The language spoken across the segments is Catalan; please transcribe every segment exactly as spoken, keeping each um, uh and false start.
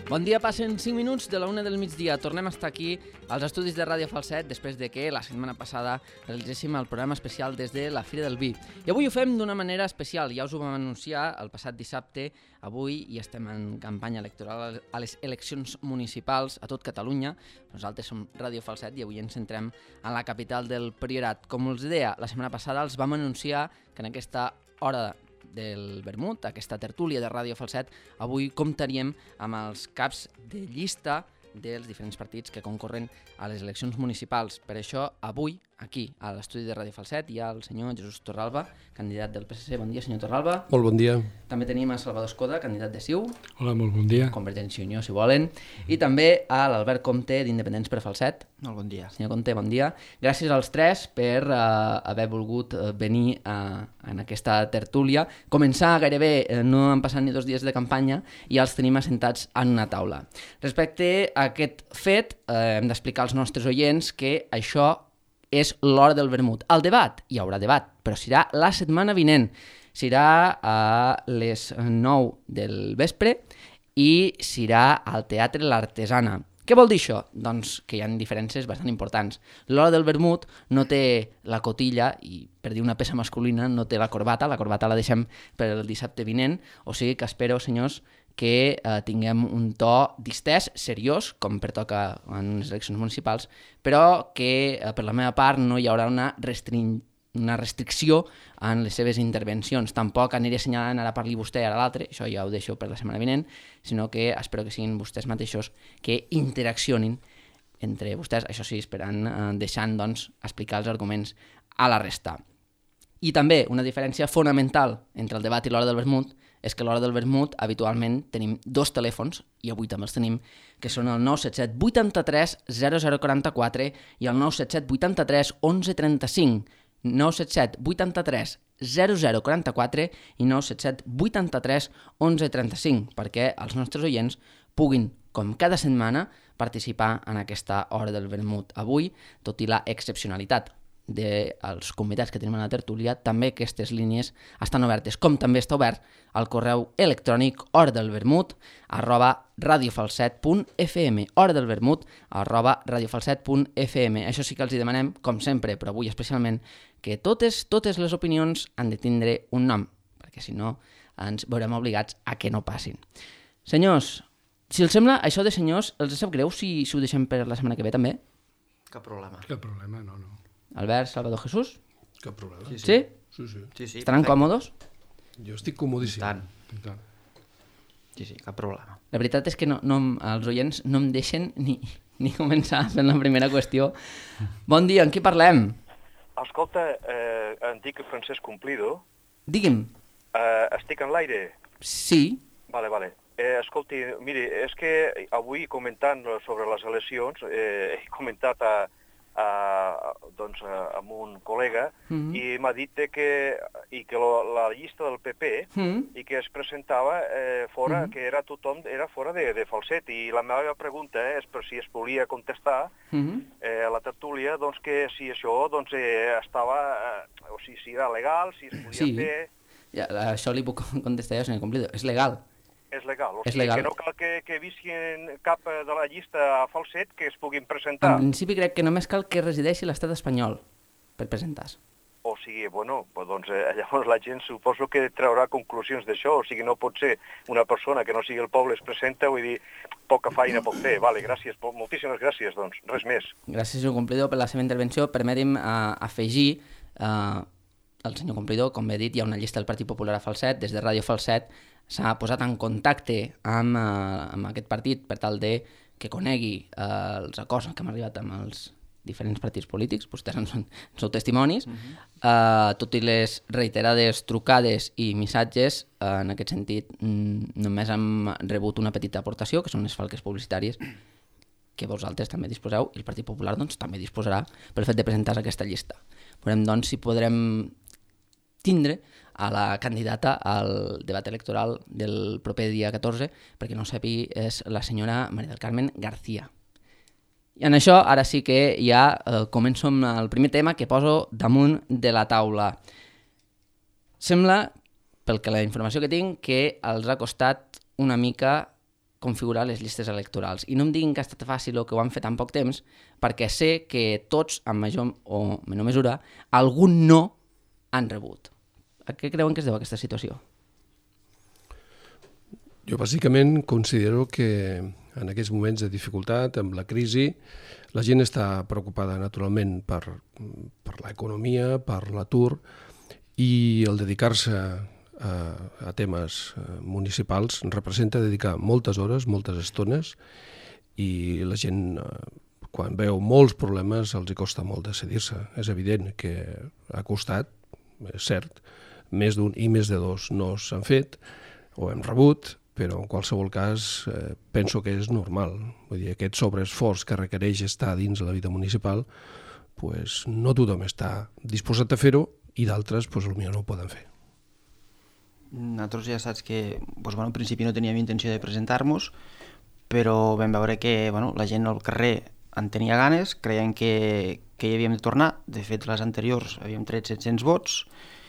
Bon dia, passen cinc minuts de la una del migdia. Tornem a estar aquí als estudis de Ràdio Falset després de que la setmana passada realitzéssim el programa especial des de la Fira del Vi. I avui ho fem d'una manera especial. Ja us ho vam anunciar el passat dissabte. Avui hi estem en campanya electoral a les eleccions municipals a tot Catalunya. Nosaltres som Ràdio Falset i avui ens centrem en la capital del Priorat. Com us deia, la setmana passada els vam anunciar que en aquesta hora del vermut, aquesta tertúlia de Ràdio Falset, avui comptaríem amb els caps de llista dels diferents partits que concorren a les eleccions municipals. Per això, avui, aquí, a l'estudi de Ràdio Falset, hi ha el senyor Jesús Torralba, candidat del P S C. Bon dia, senyor Torralba. Molt bon dia. També tenim a Salvador Escoda, candidat de C I U. Hola, molt bon dia. Convergència i Unió, si volen. I també a l'Albert Comte, d'Independents per Falset. Molt bon dia. Senyor Comte, bon dia. Gràcies als tres per uh, haver volgut uh, venir uh, en aquesta tertúlia. Començar gairebé, uh, no han passat ni dos dies de campanya i els tenim assentats en una taula. Respecte a aquest fet, uh, hem d'explicar als nostres oients que això és l'hora del vermut. El debat, hi haurà debat, però serà la setmana vinent. Serà a les nou del vespre i serà al Teatre L'Artesana. Què vol dir això? Doncs que hi ha diferències bastant importants. L'hora del vermut no té la cotilla i, per dir una peça masculina, no té la corbata. La corbata la deixem per el dissabte vinent, o sigui que espero, senyors, que eh, tinguem un to distès, seriós, com pertoca en les eleccions municipals, però que eh, per la meva part no hi haurà una, restring... una restricció en les seves intervencions. Tampoc aniré assenyalant ara parli vostè, ara l'altre, això ja ho deixo per la setmana vinent, sinó que espero que siguin vostès mateixos que interaccionin entre vostès, això sí, esperant, eh, deixant doncs, explicar els arguments a la resta. I també una diferència fonamental entre el debat i l'hora del vermut és que a l'hora del vermut habitualment tenim dos telèfons, i avui també els tenim, que són el nou set set vuitanta-tres zero zero quaranta-quatre i el nou set set vuitanta-tres onze trenta-cinc, nou set set vuitanta-tres zero zero quaranta-quatre i nou set set vuitanta-tres onze trenta-cinc, perquè els nostres oients puguin, com cada setmana, participar en aquesta hora del vermut. Avui, tot i la excepcionalitat dels convidats que tenim a la tertúlia, també aquestes línies estan obertes, com també està obert el correu electrònic horadelvermut arroba radiofalset punt f m, horadelvermut arroba radiofalset punt f m. Això sí que els hi demanem, com sempre, però avui especialment, que totes, totes les opinions han de tindre un nom, perquè si no ens veurem obligats a que no passin. Senyors, si els sembla, això de senyors, els sap greu si, si ho deixem per la setmana que ve també? Cap problema. Cap problema, no, no. Albert, Salvador, Jesús? Cap problema. Sí? Sí, sí. sí. sí, sí Estaran perfecte. còmodes? Jo estic comodíssim. Tant. Tant. Sí, sí, cap problema. La veritat és que no, no, els oients no em deixen ni, ni començar fent la primera qüestió. Bon dia, en qui parlem? Escolta, eh, em dic Francesc Cumplido. Digui'm. Eh, estic en l'aire? Sí. Vale, vale. Eh, escolti, miri, és que avui comentant sobre les eleccions, eh, he comentat a, a, doncs, a, amb un col·lega mm-hmm. i m'ha dit que, i que lo, la llista del P P mm-hmm. i que es presentava eh, fora, mm-hmm. que era tothom era fora de, de Falset, i la meva pregunta eh, és per si es volia contestar mm-hmm. eh, a la tertúlia, doncs que si això doncs, eh, estava, eh, o sigui, si era legal, si es podia sí. fer... Ja, això li puc contestar jo, senyor Cumplido, és legal. És legal, o és sigui legal. que no cal que, que visquin cap de la llista a Falset que es puguin presentar. En principi crec que només cal que resideixi l'estat espanyol per presentar-se. O sigui, bueno, doncs eh, llavors la gent suposo que traurà conclusions d'això, o sigui, no pot ser una persona que no sigui el poble es presenta, vull dir, poca feina pot fer. Vale, gràcies, moltíssimes gràcies, doncs, res més. Gràcies, senyor Cumplido, per la seva intervenció. Permeti'm uh, afegir... Uh, el senyor Cumplido, com he dit, hi ha una llista del Partit Popular a Falset, des de Ràdio Falset s'ha posat en contacte amb, eh, amb aquest partit per tal de que conegui eh, els acords que hem arribat amb els diferents partits polítics, vostès en són, en sou testimonis, uh-huh. eh, tot i les reiterades trucades i missatges, eh, en aquest sentit mm, només hem rebut una petita aportació, que són les falques publicitàries, que vosaltres també disposeu, i el Partit Popular doncs, també disposarà pel fet de presentar-se aquesta llista. Veurem doncs si podrem tindre a la candidata al debat electoral del proper dia catorze, perquè no ho sàpiga, és la senyora María del Carmen García. I en això ara sí que ja eh, començo amb el primer tema que poso damunt de la taula. Sembla, pel que la informació que tinc, que els ha costat una mica configurar les llistes electorals. I no em diguin que ha estat fàcil o que ho han fet en poc temps, perquè sé que tots, en major o menor mesura, algun no han rebut. A què creuen que es deu aquesta situació? Jo bàsicament considero que en aquests moments de dificultat, amb la crisi, la gent està preocupada naturalment per, per l'economia, per l'atur, i el dedicar-se a, a temes municipals representa dedicar moltes hores, moltes estones, i la gent, quan veu molts problemes, els hi costa molt decidir-se. És evident que ha costat, és cert, més d'un i més de dos no s'han fet, o hem rebut, però en qualsevol cas eh, penso que és normal. Vull dir, aquest sobreesforç que requereix estar dins la vida municipal, pues, no tothom està disposat a fer-ho i d'altres pues, potser no ho poden fer. Nosaltres ja saps que doncs, bueno, en principi no teníem intenció de presentar-nos, però vam veure que bueno, la gent al carrer en tenia ganes, creien que, que hi havíem de tornar. De fet, les anteriors havíem tret set-cents vots,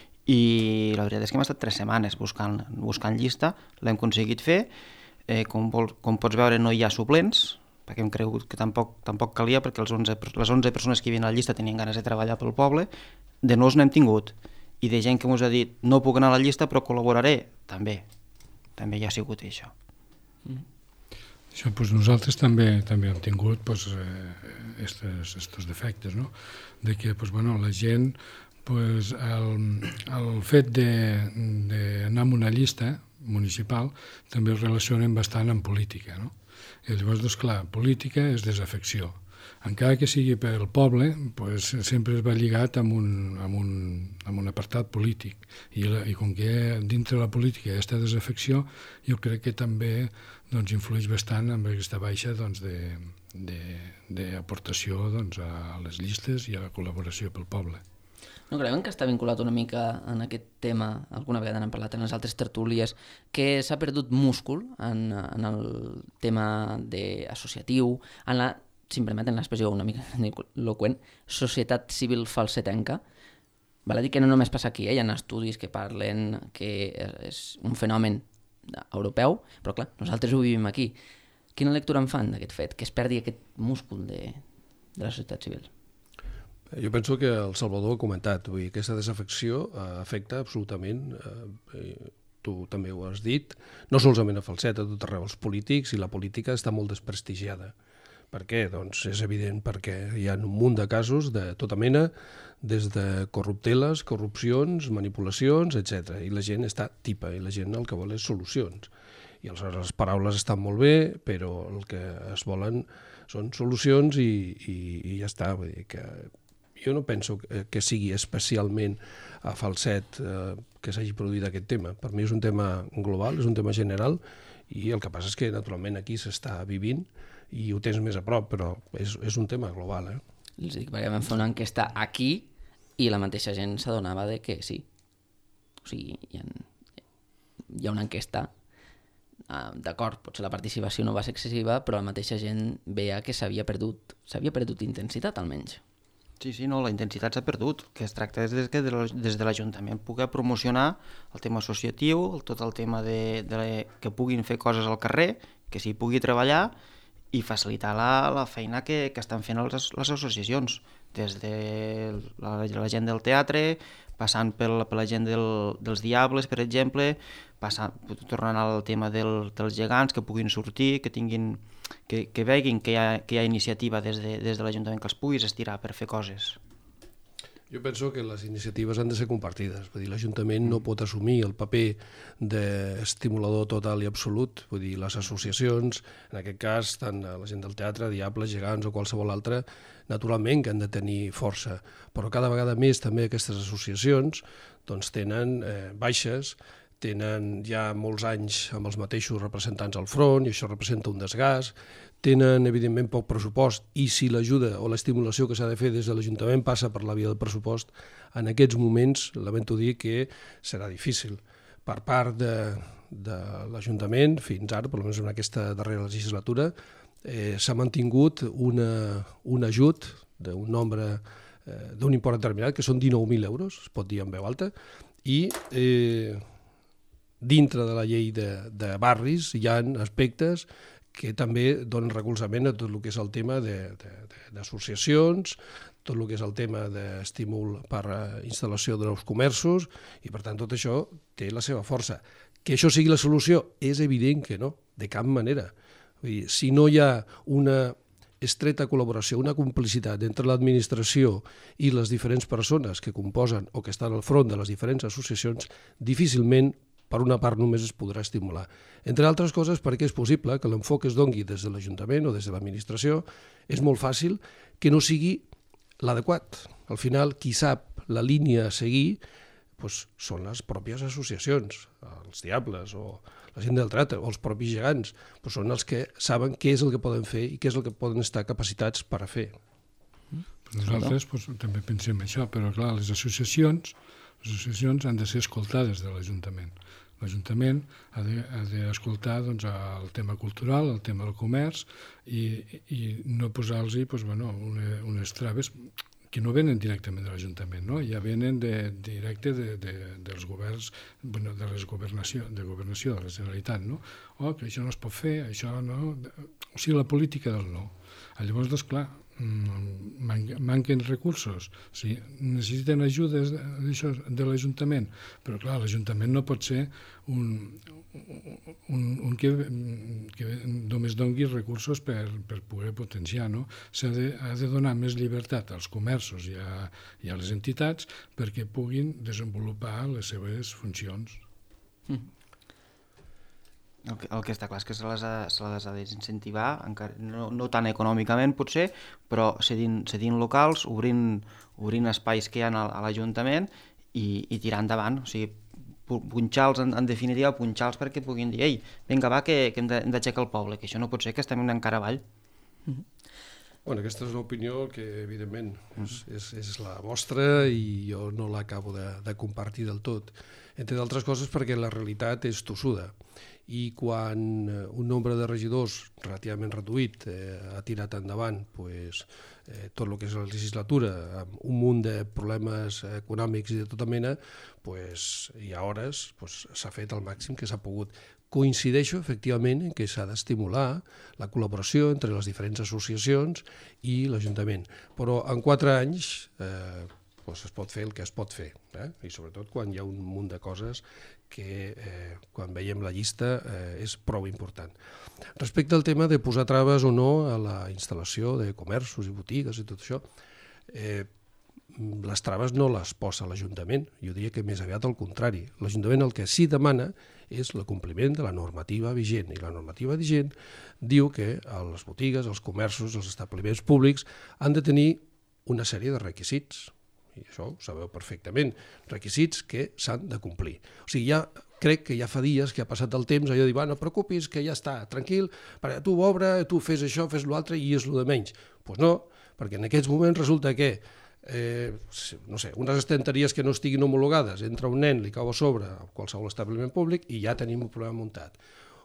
i la veritat és que hem estat tres setmanes buscant, buscant llista, l'hem aconseguit fer. Eh, com, vol, com pots veure, no hi ha suplents, perquè hem cregut que tampoc, tampoc calia, perquè els onze, les onze persones que hi havia a la llista tenien ganes de treballar pel poble. De nous n'hem tingut, i de gent que ens ha dit no puc anar a la llista però col·laboraré, també. També hi ha sigut això. Mm. Això, doncs nosaltres també també hem tingut doncs, eh, estos, estos defectes, no? De que doncs, bueno, la gent pues, el, el fet d'anar amb una llista municipal també el relacionen bastant amb política, no? I llavors, doncs, clar, política és desafecció. Encara que sigui pel poble, pues, sempre es va lligat amb un, amb un, amb un apartat polític. I, la, I com que dintre la política hi ha aquesta desafecció, jo crec que també doncs, influeix bastant amb aquesta baixa doncs, d'aportació doncs, a les llistes i a la col·laboració pel poble. No creuen que està vinculat una mica en aquest tema, alguna vegada n'hem parlat en les altres tertúlies, que s'ha perdut múscul en, en el tema de associatiu, en la, si em permeten l'expressió una mica eloqüent, societat civil falsetenca? Val a dir que no només passa aquí, eh? Hi ha estudis que parlen que és un fenomen europeu, però clar, nosaltres ho vivim aquí. Quina lectura en fan d'aquest fet, que es perdi aquest múscul de, de la societat civil? Jo penso que el Salvador ha comentat, vull dir, aquesta desafecció eh, afecta absolutament, eh, tu també ho has dit, no solament a Falset, a tot arreu, els polítics, i la política està molt desprestigiada. Per què? Doncs és evident perquè hi ha un munt de casos de tota mena, des de corrupteles, corrupcions, manipulacions, etcètera. I la gent està tipa, i la gent el que vol és solucions. I aleshores les paraules estan molt bé, però el que es volen són solucions i, i, i ja està. Vull dir que jo no penso que sigui especialment a Falset eh, que s'hagi produït aquest tema. Per mi és un tema global, és un tema general, i el que passa és que naturalment aquí s'està vivint i ho tens més a prop, però és, és un tema global. Eh? Els dic, perquè vam fer una enquesta aquí i la mateixa gent s'adonava de que sí. O sigui, hi ha, hi ha una enquesta, uh, d'acord, potser la participació no va ser excessiva, però la mateixa gent veia que s'havia perdut, s'havia perdut intensitat almenys. Sí, sí, no, la intensitat s'ha perdut. El que es tracta és que des de l'Ajuntament pugui promocionar el tema associatiu, tot el tema de, de que puguin fer coses al carrer, que s'hi pugui treballar i facilitar la, la feina que, que estan fent les, les associacions, des de la, la gent del teatre, passant per la, per la gent del, dels Diables, per exemple, passant, tornant al tema del, dels gegants, que puguin sortir, que tinguin... que, que veguin que hi ha, que hi ha iniciativa des de, des de l'Ajuntament, que els puguis estirar per fer coses. Jo penso que les iniciatives han de ser compartides. Vull dir, l'Ajuntament no pot assumir el paper d'estimulador total i absolut. Vull dir, les associacions, en aquest cas, tant la gent del teatre, Diables, Gegants o qualsevol altra, naturalment que han de tenir força. Però cada vegada més també aquestes associacions doncs, tenen eh, baixes, tenen ja molts anys amb els mateixos representants al front i això representa un desgast, tenen evidentment poc pressupost i si l'ajuda o l'estimulació que s'ha de fer des de l'Ajuntament passa per la via del pressupost, en aquests moments lamento dir que serà difícil. Per part de, de l'Ajuntament, fins ara, per almenys en aquesta darrera legislatura, eh, s'ha mantingut una, un ajut d'un nombre, eh, d'un import determinat, que són dinou mil euros, es pot dir en veu alta, i... Eh, dintre de la llei de, de barris hi ha aspectes que també donen recolzament a tot el que és el tema d'associacions, tot el que és el tema d'estímul per a instal·lació de nous comerços, i per tant tot això té la seva força. Que això sigui la solució? És evident que no, de cap manera. Vull dir, si no hi ha una estreta col·laboració, una complicitat entre l'administració i les diferents persones que composen o que estan al front de les diferents associacions, difícilment per una part només es podrà estimular. Entre altres coses perquè és possible que l'enfoc es dongui des de l'Ajuntament o des de l'administració, és molt fàcil que no sigui l'adequat. Al final, qui sap la línia a seguir doncs, són les pròpies associacions, els diables o la gent del teatre o els propis gegants, doncs són els que saben què és el que poden fer i què és el que poden estar capacitats per a fer. Nosaltres doncs, també pensem això, però clar, les associacions, les associacions han de ser escoltades de l'Ajuntament. L'Ajuntament ha d'escoltar doncs, el tema cultural, el tema del comerç i, i no posar-los doncs, bueno, una, unes traves que no venen directament de l'Ajuntament, no? Ja venen de, directe de, de, dels governs, bueno, de les governació, de governació de la Generalitat, no? Oh, que això no es pot fer, això no... O sigui, la política del no. Llavors, doncs, clar, manquen recursos, o sigui, necessiten ajudes de, de l'Ajuntament, però clar, l'Ajuntament no pot ser un, un, un que, que només doni recursos per, per poder potenciar, no? S'ha de, ha de donar més llibertat als comerços i a, i a les entitats perquè puguin desenvolupar les seves funcions. Mm. El que, el que està clar és que se les ha, se les ha de desincentivar, encara, no, no tant econòmicament potser, però cedint, cedint locals, obrint, obrint espais que hi ha a l'Ajuntament i, i tirar endavant. O sigui, punxar-los, en, en definitiva, punxar-los perquè puguin dir ei, vinga va, que, que hem d'aixecar el poble, que això no pot ser que estem encara avall. Mm-hmm. Bueno, aquesta és l'opinió que, evidentment, és, és, és la vostra i jo no l'acabo de, de compartir del tot. Entre d'altres coses perquè la realitat és tossuda. I quan un nombre de regidors relativament reduït eh, ha tirat endavant pues, eh, tot el que és la legislatura amb un munt de problemes econòmics i de tota mena, pues, i a hores pues, s'ha fet el màxim que s'ha pogut. Coincideixo, efectivament, en que s'ha d'estimular la col·laboració entre les diferents associacions i l'Ajuntament. Però en quatre anys eh, pues, es pot fer el que es pot fer, eh? I sobretot quan hi ha un munt de coses que eh, quan veiem la llista eh, és prou important. Respecte al tema de posar traves o no a la instal·lació de comerços i botigues i tot això, eh, les traves no les posa l'Ajuntament, jo diria que més aviat al contrari. L'Ajuntament el que sí demana és el compliment de la normativa vigent, i la normativa vigent diu que les botigues, els comerços, els establiments públics han de tenir una sèrie de requisits, i això ho sabeu perfectament, requisits que s'han de complir. O sigui, ja crec que ja fa dies que ha passat el temps, allò de dir, va, no et preocupis, que ja està, tranquil, perquè tu obre, tu fes això, fes l'altre i és el de menys. Doncs pues no, perquè en aquests moments resulta que eh, no sé, unes estanteries que no estiguin homologades, entra un nen, li cau a sobre a qualsevol establiment públic i ja tenim un problema muntat.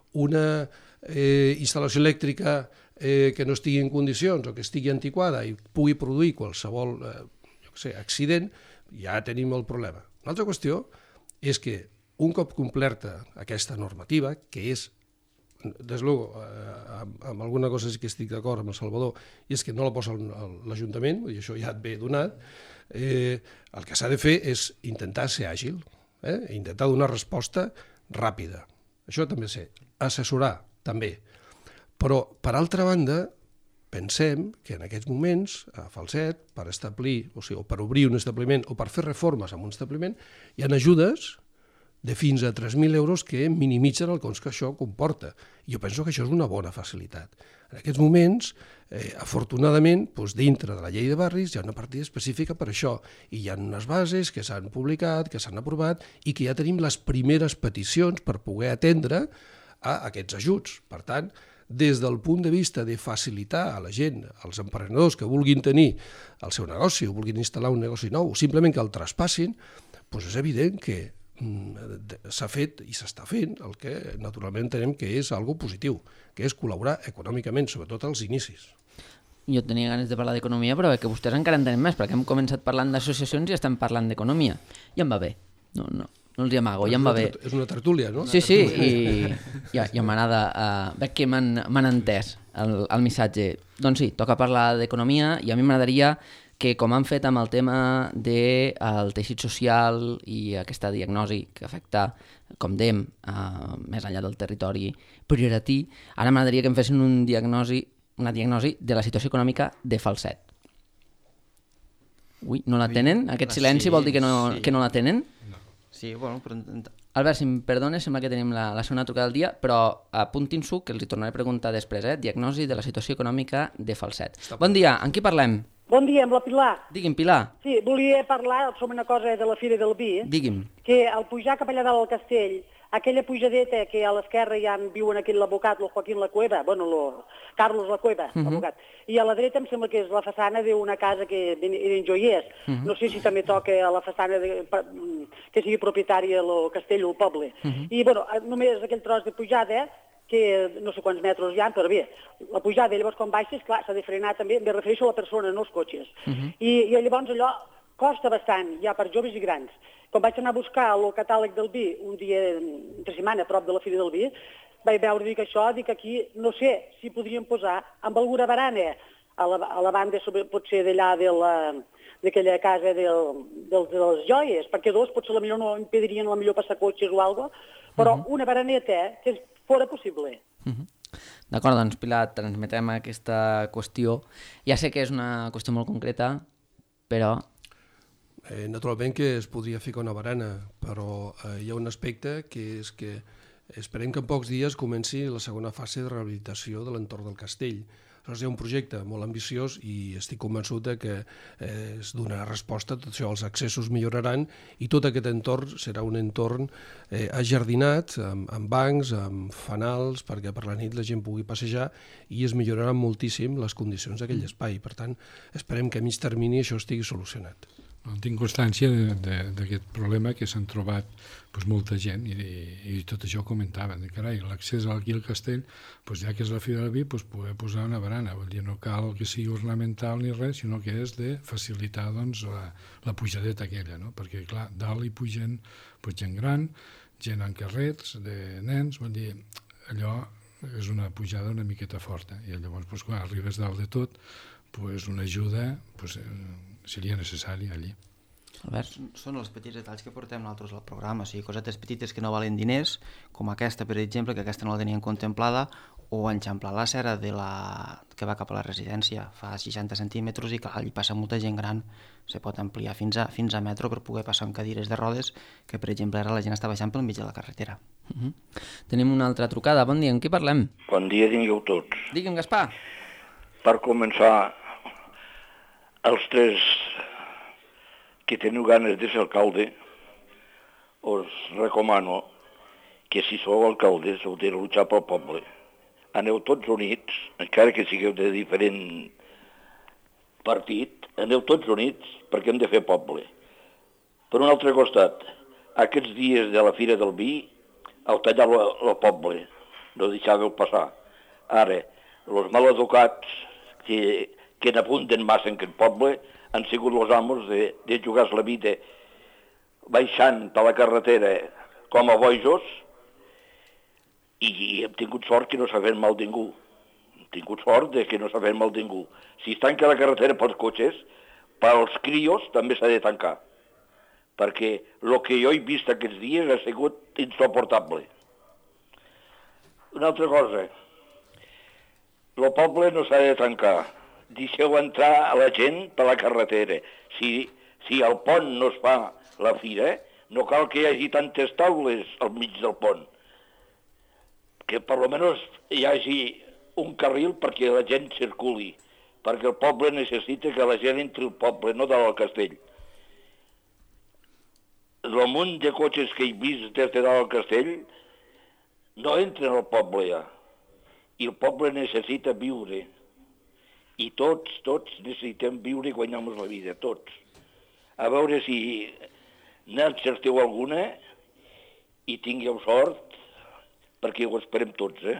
Una eh, instal·lació elèctrica eh, que no estigui en condicions o que estigui antiquada i pugui produir qualsevol eh, sé, accident, ja tenim el problema. Una altra qüestió és que un cop complerta aquesta normativa, que és, des luego, eh, amb, amb alguna cosa sí que estic d'acord amb el Salvador, i és que no la posa l'Ajuntament, i això ja et ve donat, eh, el que s'ha de fer és intentar ser àgil, eh, intentar donar resposta ràpida. Això també sé, assessorar també. Però, per altra banda, pensem que en aquests moments, a Falset, per establir, o sigui, o per obrir un establiment o per fer reformes en un establiment, hi ha ajudes de fins a tres mil euros que minimitzen el cost que això comporta. I jo penso que això és una bona facilitat. En aquests moments, eh, afortunadament, doncs, dintre de la llei de barris hi ha una partida específica per això, i hi ha unes bases que s'han publicat, que s'han aprovat, i que ja tenim les primeres peticions per poder atendre a aquests ajuts. Per tant, des del punt de vista de facilitar a la gent, als emprenedors que vulguin tenir el seu negoci o vulguin instal·lar un negoci nou, o simplement que el traspassin, doncs és evident que s'ha fet i s'està fent el que naturalment entenem que és algo positiu, que és col·laborar econòmicament, sobretot als inicis. Jo tenia ganes de parlar d'economia, però que vostès encara en tenen més, perquè hem començat parlant d'associacions i estem parlant d'economia. I em va bé. No, no. no els hi amago, ja em va bé. És una tertúlia, no? Sí, sí, i ja, ja m'agrada, uh, veig que m'han entès el, el missatge. Doncs sí, toca parlar d'economia i a mi m'agradaria que, com han fet amb el tema del teixit social i aquesta diagnosi que afecta, com dèiem, uh, més enllà del territori prioritari, ara m'agradaria que em fessin un diagnosi, una diagnosi de la situació econòmica de Falset. Ui, no la tenen? Aquest silenci vol dir que no, que no la tenen? Sí, bueno, però... Albert, si em perdones, sembla que tenim la, la segona trucada del dia, però apuntin-s'ho, que els hi tornaré a preguntar després, eh? Diagnosi de la situació econòmica de Falset. Bon dia, amb qui parlem? Bon dia, amb la Pilar. Digui'm, Pilar. Sí, volia parlar sobre una cosa de la Fira del Vi. Digui'm. Que al pujar cap allà dalt al castell, aquella pujadeta que a l'esquerra ja en viuen aquí l'advocat, el Joaquín La Cueva, bueno, lo Carlos La Cueva, uh -huh. advocat, i a la dreta em sembla que és la façana d'una casa que eren joiers. Uh -huh. No sé si també toca a la façana de, que sigui propietària el castell o el poble. Uh -huh. I, bueno, només aquell tros de pujada, que no sé quants metres hi ha, però bé, la pujada, llavors quan baixes, clar, s'ha de frenar també, me refereixo a la persona, no als cotxes. Uh -huh. I, I llavors allò costa bastant, ja per joves i grans. Quan vaig anar a buscar el catàleg del vi un dia, entre setmana, a prop de la Fira del Vi, vaig veure dir que això, dic que aquí, no sé si podríem posar amb alguna barana a la, a la banda, sobre, potser d'allà d'aquella casa del, del, de les joies, perquè dos potser potser no impedirien la millor passar cotxes o alguna cosa, però uh -huh. una baraneta que fora possible. Uh -huh. D'acord, doncs Pilar, transmetem aquesta qüestió. Ja sé que és una qüestió molt concreta, però... Eh, naturalment que es podria ficar una barana, però eh, hi ha un aspecte que és que esperem que en pocs dies comenci la segona fase de rehabilitació de l'entorn del castell. Aleshores, hi ha un projecte molt ambiciós i estic convençut de que eh, es donarà resposta a tot això. Els accessos milloraran i tot aquest entorn serà un entorn eh, ajardinat, amb, amb bancs, amb fanals, perquè per la nit la gent pugui passejar i es milloraran moltíssim les condicions d'aquell espai. Per tant, esperem que a mig termini això estigui solucionat. Tinc constància d'aquest problema que s'han trobat doncs, molta gent i, i, i tot això ho comentaven. De, carai, l'accés aquí al castell, doncs, ja que és la Fira del Vi, doncs, poder posar una barana. Vull dir, no cal que sigui ornamental ni res, sinó que és de facilitar doncs, la, la pujadeta aquella, no? Perquè, clar, dalt hi pugen doncs, gent gran, gent en carrets, de nens, vull dir, allò és una pujada una miqueta forta. I llavors, doncs, quan arribes dalt de tot, doncs, una ajuda... Doncs, seria necessari allí. Són els petits detalls que portem nosaltres al programa, o sigui, cosetes petites que no valen diners, com aquesta, per exemple, que aquesta no la tenien contemplada, o enxamplar la cera de la... que va cap a la residència, fa seixanta centímetres i clar, allí passa molta gent gran, se pot ampliar fins a, fins a metro per poder passar amb cadires de rodes, que per exemple ara la gent està baixant pel mig de la carretera. Uh -huh. Tenim una altra trucada, bon dia, amb qui parlem? Bon dia, tingueu tots. Digue'm, Gaspar. Per començar, els tres que teniu ganes de ser alcalde, us recomano que si sou alcaldes heu de luchar pel poble. Aneu tots units, encara que sigueu de diferent partit, aneu tots units perquè hem de fer poble. Per un altre costat, aquests dies de la Fira del Vi, heu tallat el poble, no deixàveu passar. Ara, els maleducats que que n'apunten massa en aquest poble, han sigut els amos de, de jugar la vida baixant per la carretera com a bojos i, i hem tingut sort que no s'ha fet mal ningú. Hem tingut sort de que no s'ha fet mal ningú. Si es tanca la carretera pels cotxes, pels crios també s'ha de tancar. Perquè el que jo he vist aquests dies ha sigut insoportable. Una altra cosa, el poble no s'ha de tancar. Deixeu entrar a la gent per la carretera. Si, si al pont no es fa la fira, no cal que hi hagi tantes taules al mig del pont. Que per almenys hi hagi un carril perquè la gent circuli, perquè el poble necessita que la gent entri al poble, no dalt al castell. El munt de cotxes que he vist des de dalt al castell no entren al poble ja. I el poble necessita viure. I tots, tots necessitem viure i guanyar-nos la vida, tots. A veure si n'encerteu alguna i tingueu sort, perquè ho esperem tots, eh?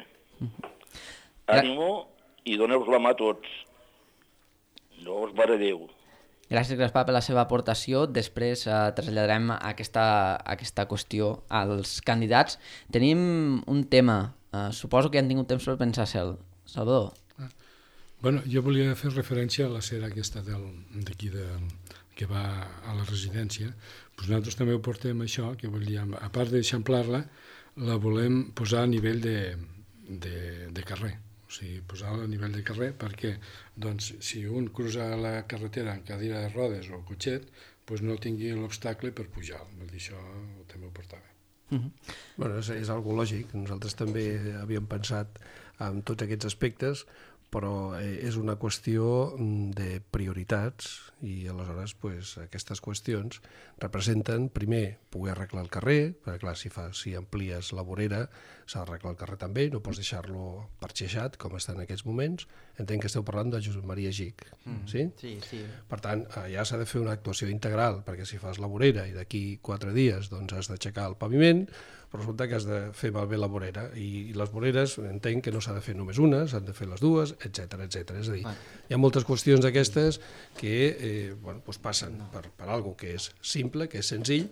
Ànimo i doneu-vos la mà a tots. No us maradeu. Gràcies, Gaspar, per la seva aportació. Després eh, traslladarem aquesta, aquesta qüestió als candidats. Tenim un tema. Eh, suposo que han tingut temps per pensar-se'l. Salvador. Ah. Bueno, jo volia fer referència a la cera aquesta d'aquí de, que va a la residència. Pues nosaltres també ho portem això, que volíem, a part d'eixamplar-la, la volem posar a nivell de, de, de carrer. O sigui, posar-la a nivell de carrer perquè doncs, si un cruza la carretera en cadira de rodes o cotxet, doncs no tingui l'obstacle per pujar. Vull dir, això també ho portava. Uh-huh. Bueno, és, és algo lògic. Nosaltres també havíem pensat en tots aquests aspectes, però és una qüestió de prioritats i aleshores pues, aquestes qüestions representen, primer, poder arreglar el carrer, perquè clar, si, fa, si amplies la vorera s'ha d'arreglar el carrer també, no pots deixar-lo parxejat com està en aquests moments. Entenc que esteu parlant de Josep Maria Gig, mm. sí? Sí, sí. Per tant, allà s'ha de fer una actuació integral, perquè si fas la vorera i d'aquí quatre dies doncs, has d'aixecar el paviment, però resulta que has de fer malbé la vorera i, i les voreres entenc que no s'ha de fer només una, s'han de fer les dues, etcètera etcètera. És a dir, hi ha moltes qüestions d'aquestes que eh, bueno, doncs passen per, per algo que és simple, que és senzill,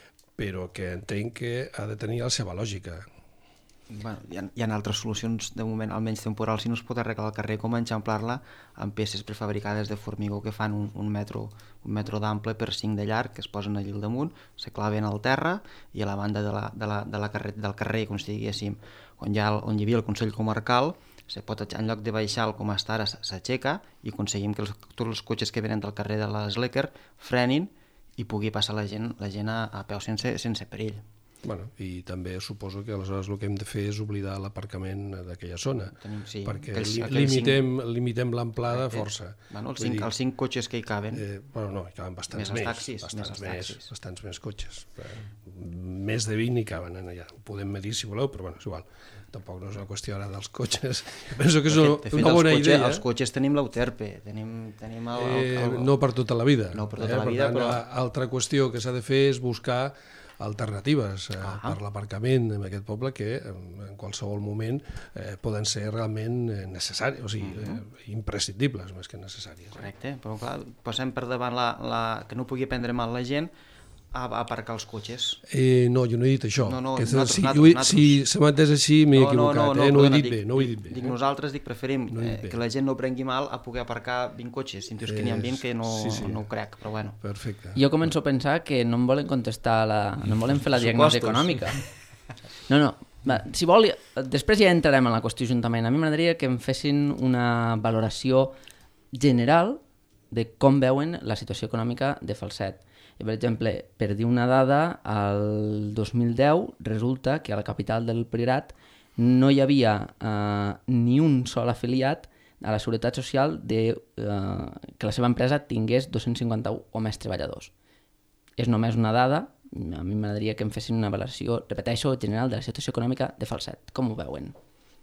però que entenc que ha de tenir la seva lògica. Bueno, hi ha, hi ha altres solucions de moment, almenys temporal, si no es pot arreglar el carrer, com enxamplar-la amb peces prefabricades de formigó que fan un, un metro, un metro d'ample per cinc de llarg, que es posen allà al damunt, se claven al terra i a la banda de la, de la, de la carrer, del carrer, com si diguéssim, on hi, ha, on hi havia el Consell Comarcal, se pot, en lloc de baixar com està ara, s'aixeca i aconseguim que els, tots els cotxes que venen del carrer de l'Eslecker frenin i pugui passar la gent, la gent a, a peu sense, sense perill. Bueno, i també suposo que aleshores el que hem de fer és oblidar l'aparcament d'aquella zona, Tenim, sí, perquè aquells, li, aquells limitem, cinc... limitem l'amplada força. Bueno, els, cinc, dir, els cinc cotxes que hi caben. Eh, bueno, no, hi caben bastants més, taxis, bastants, més, més, taxis. bastants més cotxes. Més de vint hi caben allà. Ho podem medir si voleu, però bueno, és igual. Tampoc no és una qüestió ara dels cotxes. Penso que és una, de fet, una bona cotxe, idea. Els cotxes tenim l'Euterpe, tenim, tenim el, el, el... Eh, no per tota la vida. No per tota eh? la vida, per tant, però... Altra qüestió que s'ha de fer és buscar alternatives eh, ah. per l'aparcament en aquest poble que en qualsevol moment eh, poden ser realment necessàries, o sigui, uh -huh. eh, imprescindibles més que necessàries. Correcte, però clar, passem per davant la, la, que no pugui prendre mal la gent a, a aparcar els cotxes. Eh, no, jo no he dit això. No, no, que nosaltres, si, nosaltres, he, nosaltres. si se m'ha entès així m'he no, equivocat, no, no, eh? no, no, ho he dit dic, bé, no ho he dit bé. Dic, nosaltres dic, preferim no eh, que la gent no prengui mal a poder aparcar vint cotxes. Si em dius que n'hi ha vint que no, sí, sí. no ho crec, però bueno. Perfecte. Jo començo a pensar que no em volen contestar, la... no em volen fer la diagnosi econòmica. No, no, va, si vol, després ja entrarem en la qüestió juntament. A mi m'agradaria que em fessin una valoració general de com veuen la situació econòmica de Falset. I, per exemple, per dir una dada, el dos mil deu resulta que a la capital del Priorat no hi havia eh, ni un sol afiliat a la Seguretat Social de, eh, que la seva empresa tingués dos-cents cinquanta-un o més treballadors. És només una dada, a mi m'agradaria que em fessin una valoració, repeteixo, general de la situació econòmica de Falset. Com ho veuen?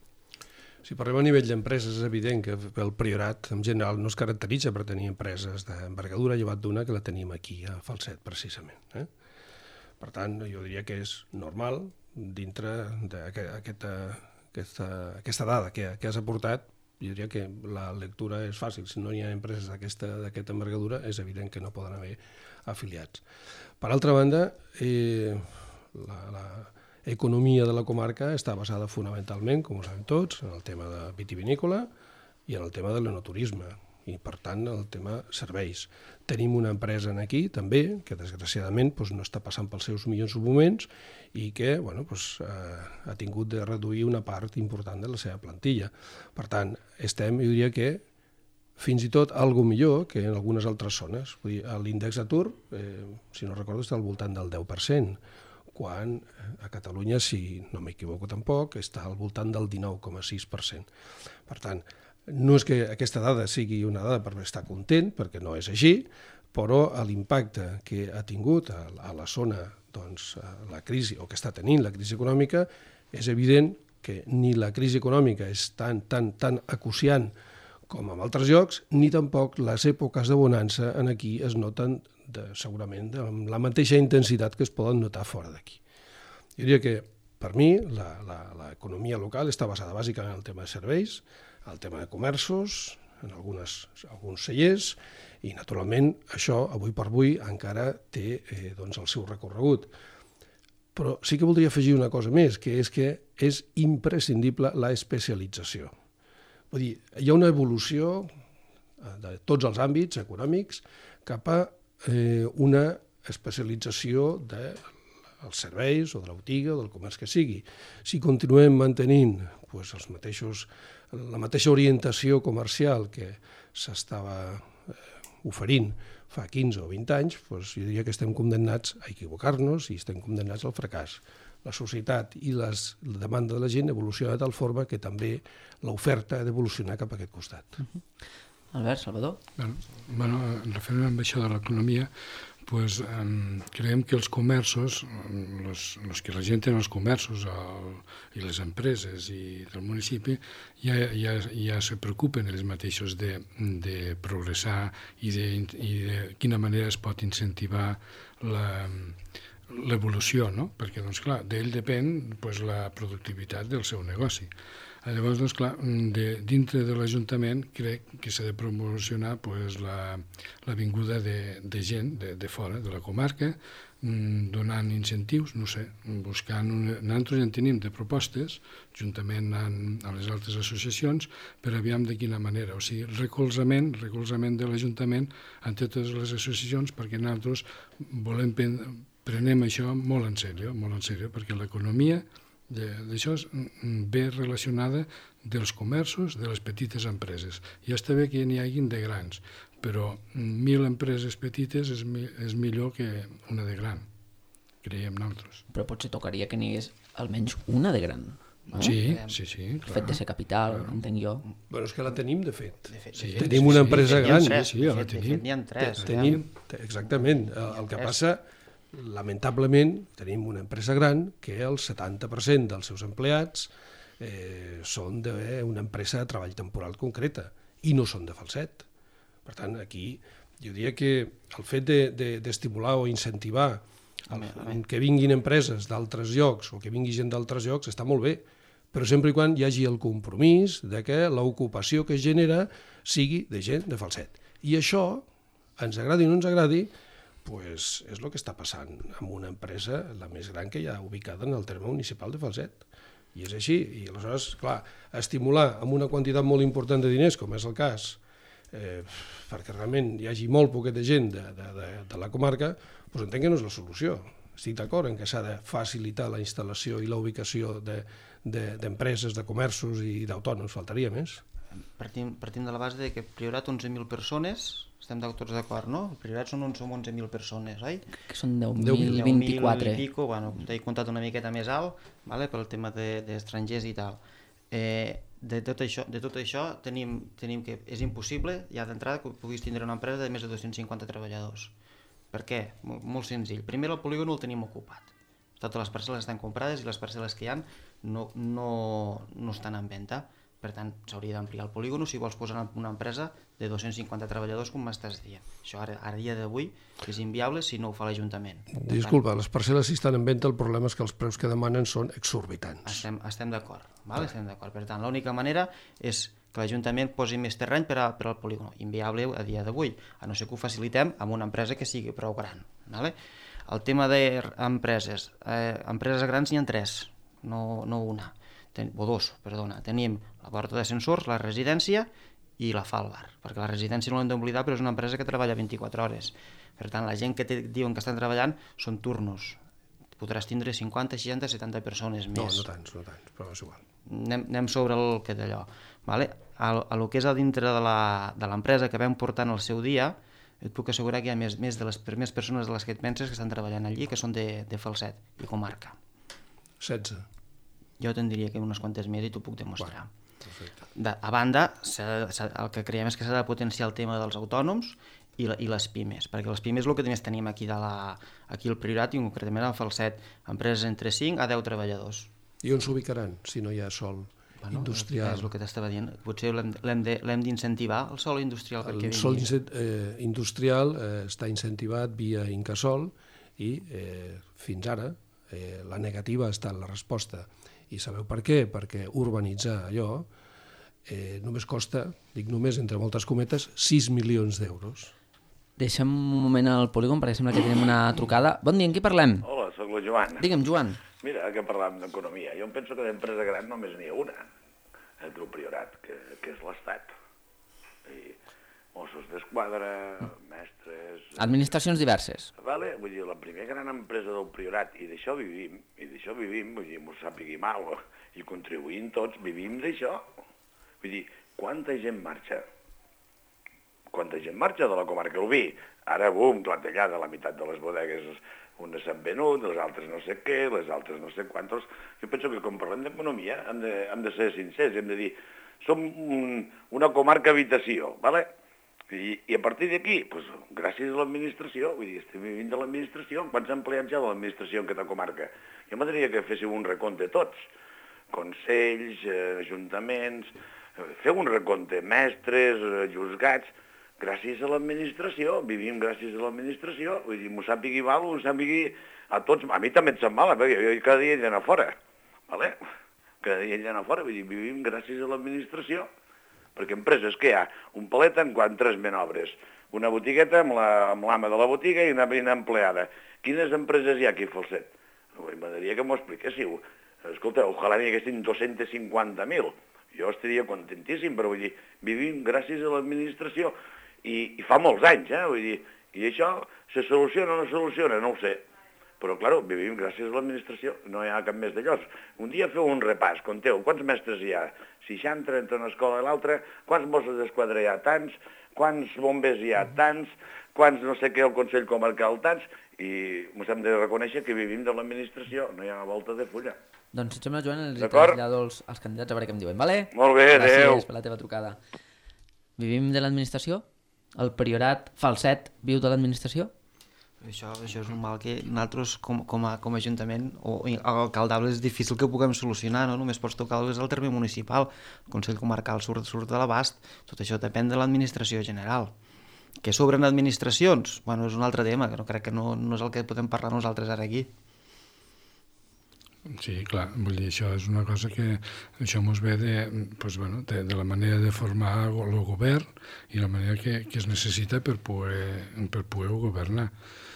Si parlem a nivell d'empreses, és evident que el Priorat en general no es caracteritza per tenir empreses d'envergadura, llevat d'una que la tenim aquí a Falset, precisament. Eh? Per tant, jo diria que és normal, dintre d'aquesta aquesta, aquesta dada que, que has aportat, jo diria que la lectura és fàcil. Si no hi ha empreses d'aquesta envergadura, és evident que no poden haver afiliats. Per altra banda, eh, la... la L'economia de la comarca està basada fonamentalment, com ho sabem tots, en el tema de vitivinícola i en el tema de l'enoturisme i, per tant, el tema serveis. Tenim una empresa aquí, també, que desgraciadament doncs, no està passant pels seus millors moments i que bueno, doncs, eh, ha tingut de reduir una part important de la seva plantilla. Per tant, estem, jo diria que, fins i tot algo millor que en algunes altres zones. Vull dir, l'índex d'atur, eh, si no recordo, està al voltant del deu per cent, quan a Catalunya, si no m'equivoco tampoc, està al voltant del dinou coma sis per cent. Per tant, no és que aquesta dada sigui una dada per estar content, perquè no és així, però l'impacte que ha tingut a la zona doncs, la crisi, o que està tenint la crisi econòmica, és evident que ni la crisi econòmica és tan, tan, tan acuciant com en altres llocs, ni tampoc les èpoques de bonança en aquí es noten de, segurament amb la mateixa intensitat que es poden notar fora d'aquí. Jo diria que, per mi, l'economia local està basada bàsicament en el tema de serveis, el tema de comerços en algunes, alguns cellers, i naturalment això avui per avui encara té eh, doncs, el seu recorregut. Però sí que voldria afegir una cosa més, que és que és imprescindible la especialització. Vull dir, hi ha una evolució de tots els àmbits econòmics cap a eh, una especialització dels serveis o de la botiga o del comerç que sigui. Si continuem mantenint pues, els mateixos, la mateixa orientació comercial que s'estava eh, oferint fa quinze o vint anys, doncs jo diria que estem condemnats a equivocar-nos i estem condemnats al fracàs. La societat i les, la demanda de la gent evoluciona de tal forma que també l'oferta ha d'evolucionar cap a aquest costat. Uh-huh. Albert, Salvador? Bueno, bueno, referent amb això de l'economia, pues, um, creiem que els comerços, los, los que la gent té en els comerços el, i les empreses i del municipi, ja, ja, ja se preocupen ells mateixos de, de progressar i de, i de quina manera es pot incentivar la, l'evolució, no? Perquè, doncs, clar, d'ell depèn pues, la productivitat del seu negoci. Llavors, doncs, clar, de, dintre de l'Ajuntament crec que s'ha de promocionar pues, la, la vinguda de, de gent de, de fora, de la comarca, donant incentius, no sé, buscant... Una... Nosaltres en tenim de propostes, juntament amb, amb les altres associacions, per aviam de quina manera. O sigui, recolzament, recolzament de l'Ajuntament en totes les associacions, perquè nosaltres volem prendre, prenem això molt en sèrio, molt en sèrio, perquè l'economia d'això ve relacionada dels comerços, de les petites empreses. Ja està bé que n'hi hagin de grans, però mil empreses petites és, mi, és millor que una de gran, creiem nosaltres. Però potser tocaria que n'hi hagués almenys una de gran, no? Sí, sí, sí. El fet de ser capital, clar. Entenc jo. Bueno, és que la tenim, de fet. De fet, sí, de fet tenim una empresa sí, gran. Tres, sí, sí, ja la de fet, tenim. N'hi ha tres. Tenim, exactament. El, el que passa... Lamentablement, tenim una empresa gran que el setanta per cent dels seus empleats eh, són d'una empresa de treball temporal concreta i no són de Falset. Per tant, aquí jo diria que el fet d'estimular de, de, o incentivar el, que vinguin empreses d'altres llocs o que vingui gent d'altres llocs està molt bé, però sempre i quan hi hagi el compromís de que l'ocupació que es genera sigui de gent de Falset. I això, ens agradi o no ens agradi, pues és el que està passant amb una empresa, la més gran que hi ha ubicada en el terme municipal de Falset. I és així. I aleshores, clar, estimular amb una quantitat molt important de diners, com és el cas, eh, perquè realment hi hagi molt poqueta gent de, de, de, de la comarca, doncs entenc que no és la solució. Estic d'acord en que s'ha de facilitar la instal·lació i la ubicació d'empreses, de, de comerços i d'autònoms, faltaria més. Partim, partim de la base de que Priorat onze mil persones, estem tots d'acord, no? El Priorat són, són onze mil persones, oi? Que són deu mil vint-i-quatre. deu mil i pico, bueno, t'he comptat una miqueta més alt, vale, pel tema d'estrangers de, i tal. Eh, de tot això, de tot això tenim, tenim que és impossible, ja d'entrada, que puguis tindre una empresa de més de dos-cents cinquanta treballadors. Per què? Molt, molt senzill. Primer, el polígon el tenim ocupat. Totes les parcel·les estan comprades i les parcel·les que hi ha no, no, no estan en venda. Per tant, s'hauria d'ampliar el polígon si vols posar una empresa de dos-cents cinquanta treballadors, com m'estàs dient. Això ara, a dia d'avui és inviable si no ho fa l'Ajuntament. Disculpa, les parcel·les si estan en venda, el problema és que els preus que demanen són exorbitants. Estem, estem d'acord, val? Estem d'acord. Per tant, l'única manera és que l'Ajuntament posi més terreny per, a, per al polígon. Inviable a dia d'avui, a no ser que ho facilitem amb una empresa que sigui prou gran. Vale? El tema d'empreses. Eh, empreses grans n'hi ha tres, no, no una. Ten, o dos, perdona. Tenim la porta d'ascensors, la residència i la fa al bar, perquè la residència no l'hem d'oblidar, però és una empresa que treballa vint-i-quatre hores. Per tant, la gent que te diuen que estan treballant són turnos. Podràs tindre cinquanta, seixanta, setanta persones més. No, no tants, no tants, però és igual. Anem, anem sobre el que d'allò. Vale? A, a lo que és a dintre de l'empresa que vam portar en el seu dia, et puc assegurar que hi ha més, més de les primers persones de les que et penses que estan treballant allí, que són de, de Falset i comarca. setze. Jo te'n diria que unes quantes més i t'ho puc demostrar. Perfecte. De, a banda, s'ha, s'ha, el que creiem és que s'ha de potenciar el tema dels autònoms i, la, i les pimes, perquè les pimes és el que més tenim aquí, de la, aquí al Priorat i concretament al Falset, empreses entre cinc a deu treballadors. I on s'ubicaran si no hi ha sol bueno, industrial? És el que t'estava dient, potser l'hem d'incentivar, el sol industrial. El sol eh, industrial eh, està incentivat via Incasol i eh, fins ara eh, la negativa està en la resposta. I sabeu per què? Perquè urbanitzar allò eh, només costa, dic només entre moltes cometes, sis milions d'euros. Deixem un moment al polígon perquè sembla que tenim una trucada. Bon dia, amb qui parlem? Hola, soc el Joan. Digue'm, Joan. Mira, que parlàvem d'economia. Jo em penso que d'empresa gran només n'hi ha una, entre el Priorat, que, que és l'Estat. I Mossos d'Esquadra, mestres... Administracions diverses. Vale? Vull dir, la primera gran empresa del Priorat, i d'això vivim, i d'això vivim, vull dir, m'ho sàpigui mal, i contribuïm tots, vivim d'això. Vull dir, quanta gent marxa? Quanta gent marxa de la comarca del Vi? Ara, bum, clatellada, la meitat de les bodegues, unes s'han venut, les altres no sé què, les altres no sé quantos. Jo penso que quan parlem d'economia hem de, hem de ser sincers, hem de dir, som un, una comarca habitació, vale? I, i a partir d'aquí, pues, gràcies a l'administració, vull dir, estem vivint de l'administració, quants empleats hi ha de l'administració en aquesta comarca? Jo m'agradaria que féssiu un recompte tots, consells, eh, ajuntaments, eh, feu un recompte, mestres, eh, juzgats, gràcies a l'administració, vivim gràcies a l'administració, vull dir, m'ho sàpigui mal, m'ho sàpigui a tots, a mi també et sap mal, perquè jo cada dia he d'anar fora, vale? Cada dia he d'anar fora, vull dir, vivim gràcies a l'administració, perquè empreses que hi ha, un palet en quan tres menobres, una botigueta amb l'ama de la botiga i una veïna empleada. Quines empreses hi ha aquí a Falset? M'agradaria que m'ho expliquéssiu. Escolta, ojalà n'hi haguessin dos-cents cinquanta mil. Jo estaria contentíssim, però vull dir, vivim gràcies a l'administració. I, i fa molts anys, eh? Vull dir, i això se soluciona o no soluciona, no ho sé. Però, clar, vivim gràcies a l'administració, no hi ha cap més d'allò. Un dia feu un repàs, conteu, quants mestres hi ha? seixanta entre una escola i l'altra, quants Mossos d'Esquadra hi ha? Tants, quants bombers hi ha? Tants, quants no sé què al Consell Comarcal? Tants, i ens hem de reconèixer que vivim de l'administració, no hi ha volta de fulla. Doncs, si et sembla, Joan, els trasllado als, als candidats a veure què em diuen, vale? Molt bé, adéu. Gràcies per la teva trucada. Vivim de l'administració? El Priorat Falset viu de l'administració? Això, això és un mal que nosaltres com, com, a, com a Ajuntament o alcaldable és difícil que ho puguem solucionar, no? Només pots tocar-les al terme municipal, el Consell Comarcal surt, surt de l'abast, tot això depèn de l'administració general. Que sobren administracions? Bueno, és un altre tema, que no crec que no, no és el que podem parlar nosaltres ara aquí. Sí, clar, vull dir, això és una cosa que això mos ve de, pues, bueno, de, de la manera de formar el govern i la manera que, que es necessita per poder, per poder governar.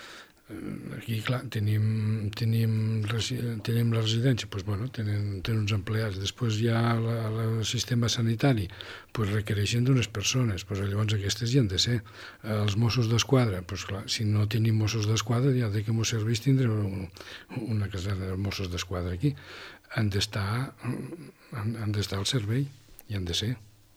Aquí, clar, tenim, tenim, tenim la residència, doncs, bueno, tenen, tenen uns empleats. Després hi ha el sistema sanitari, doncs requereixen d'unes persones, doncs llavors aquestes hi han de ser. Els Mossos d'Esquadra, doncs clar, si no tenim Mossos d'Esquadra, ja de què m'ho serveix tindre una caserna de Mossos d'Esquadra aquí. Han d'estar han, han d'estar al servei, i han de ser.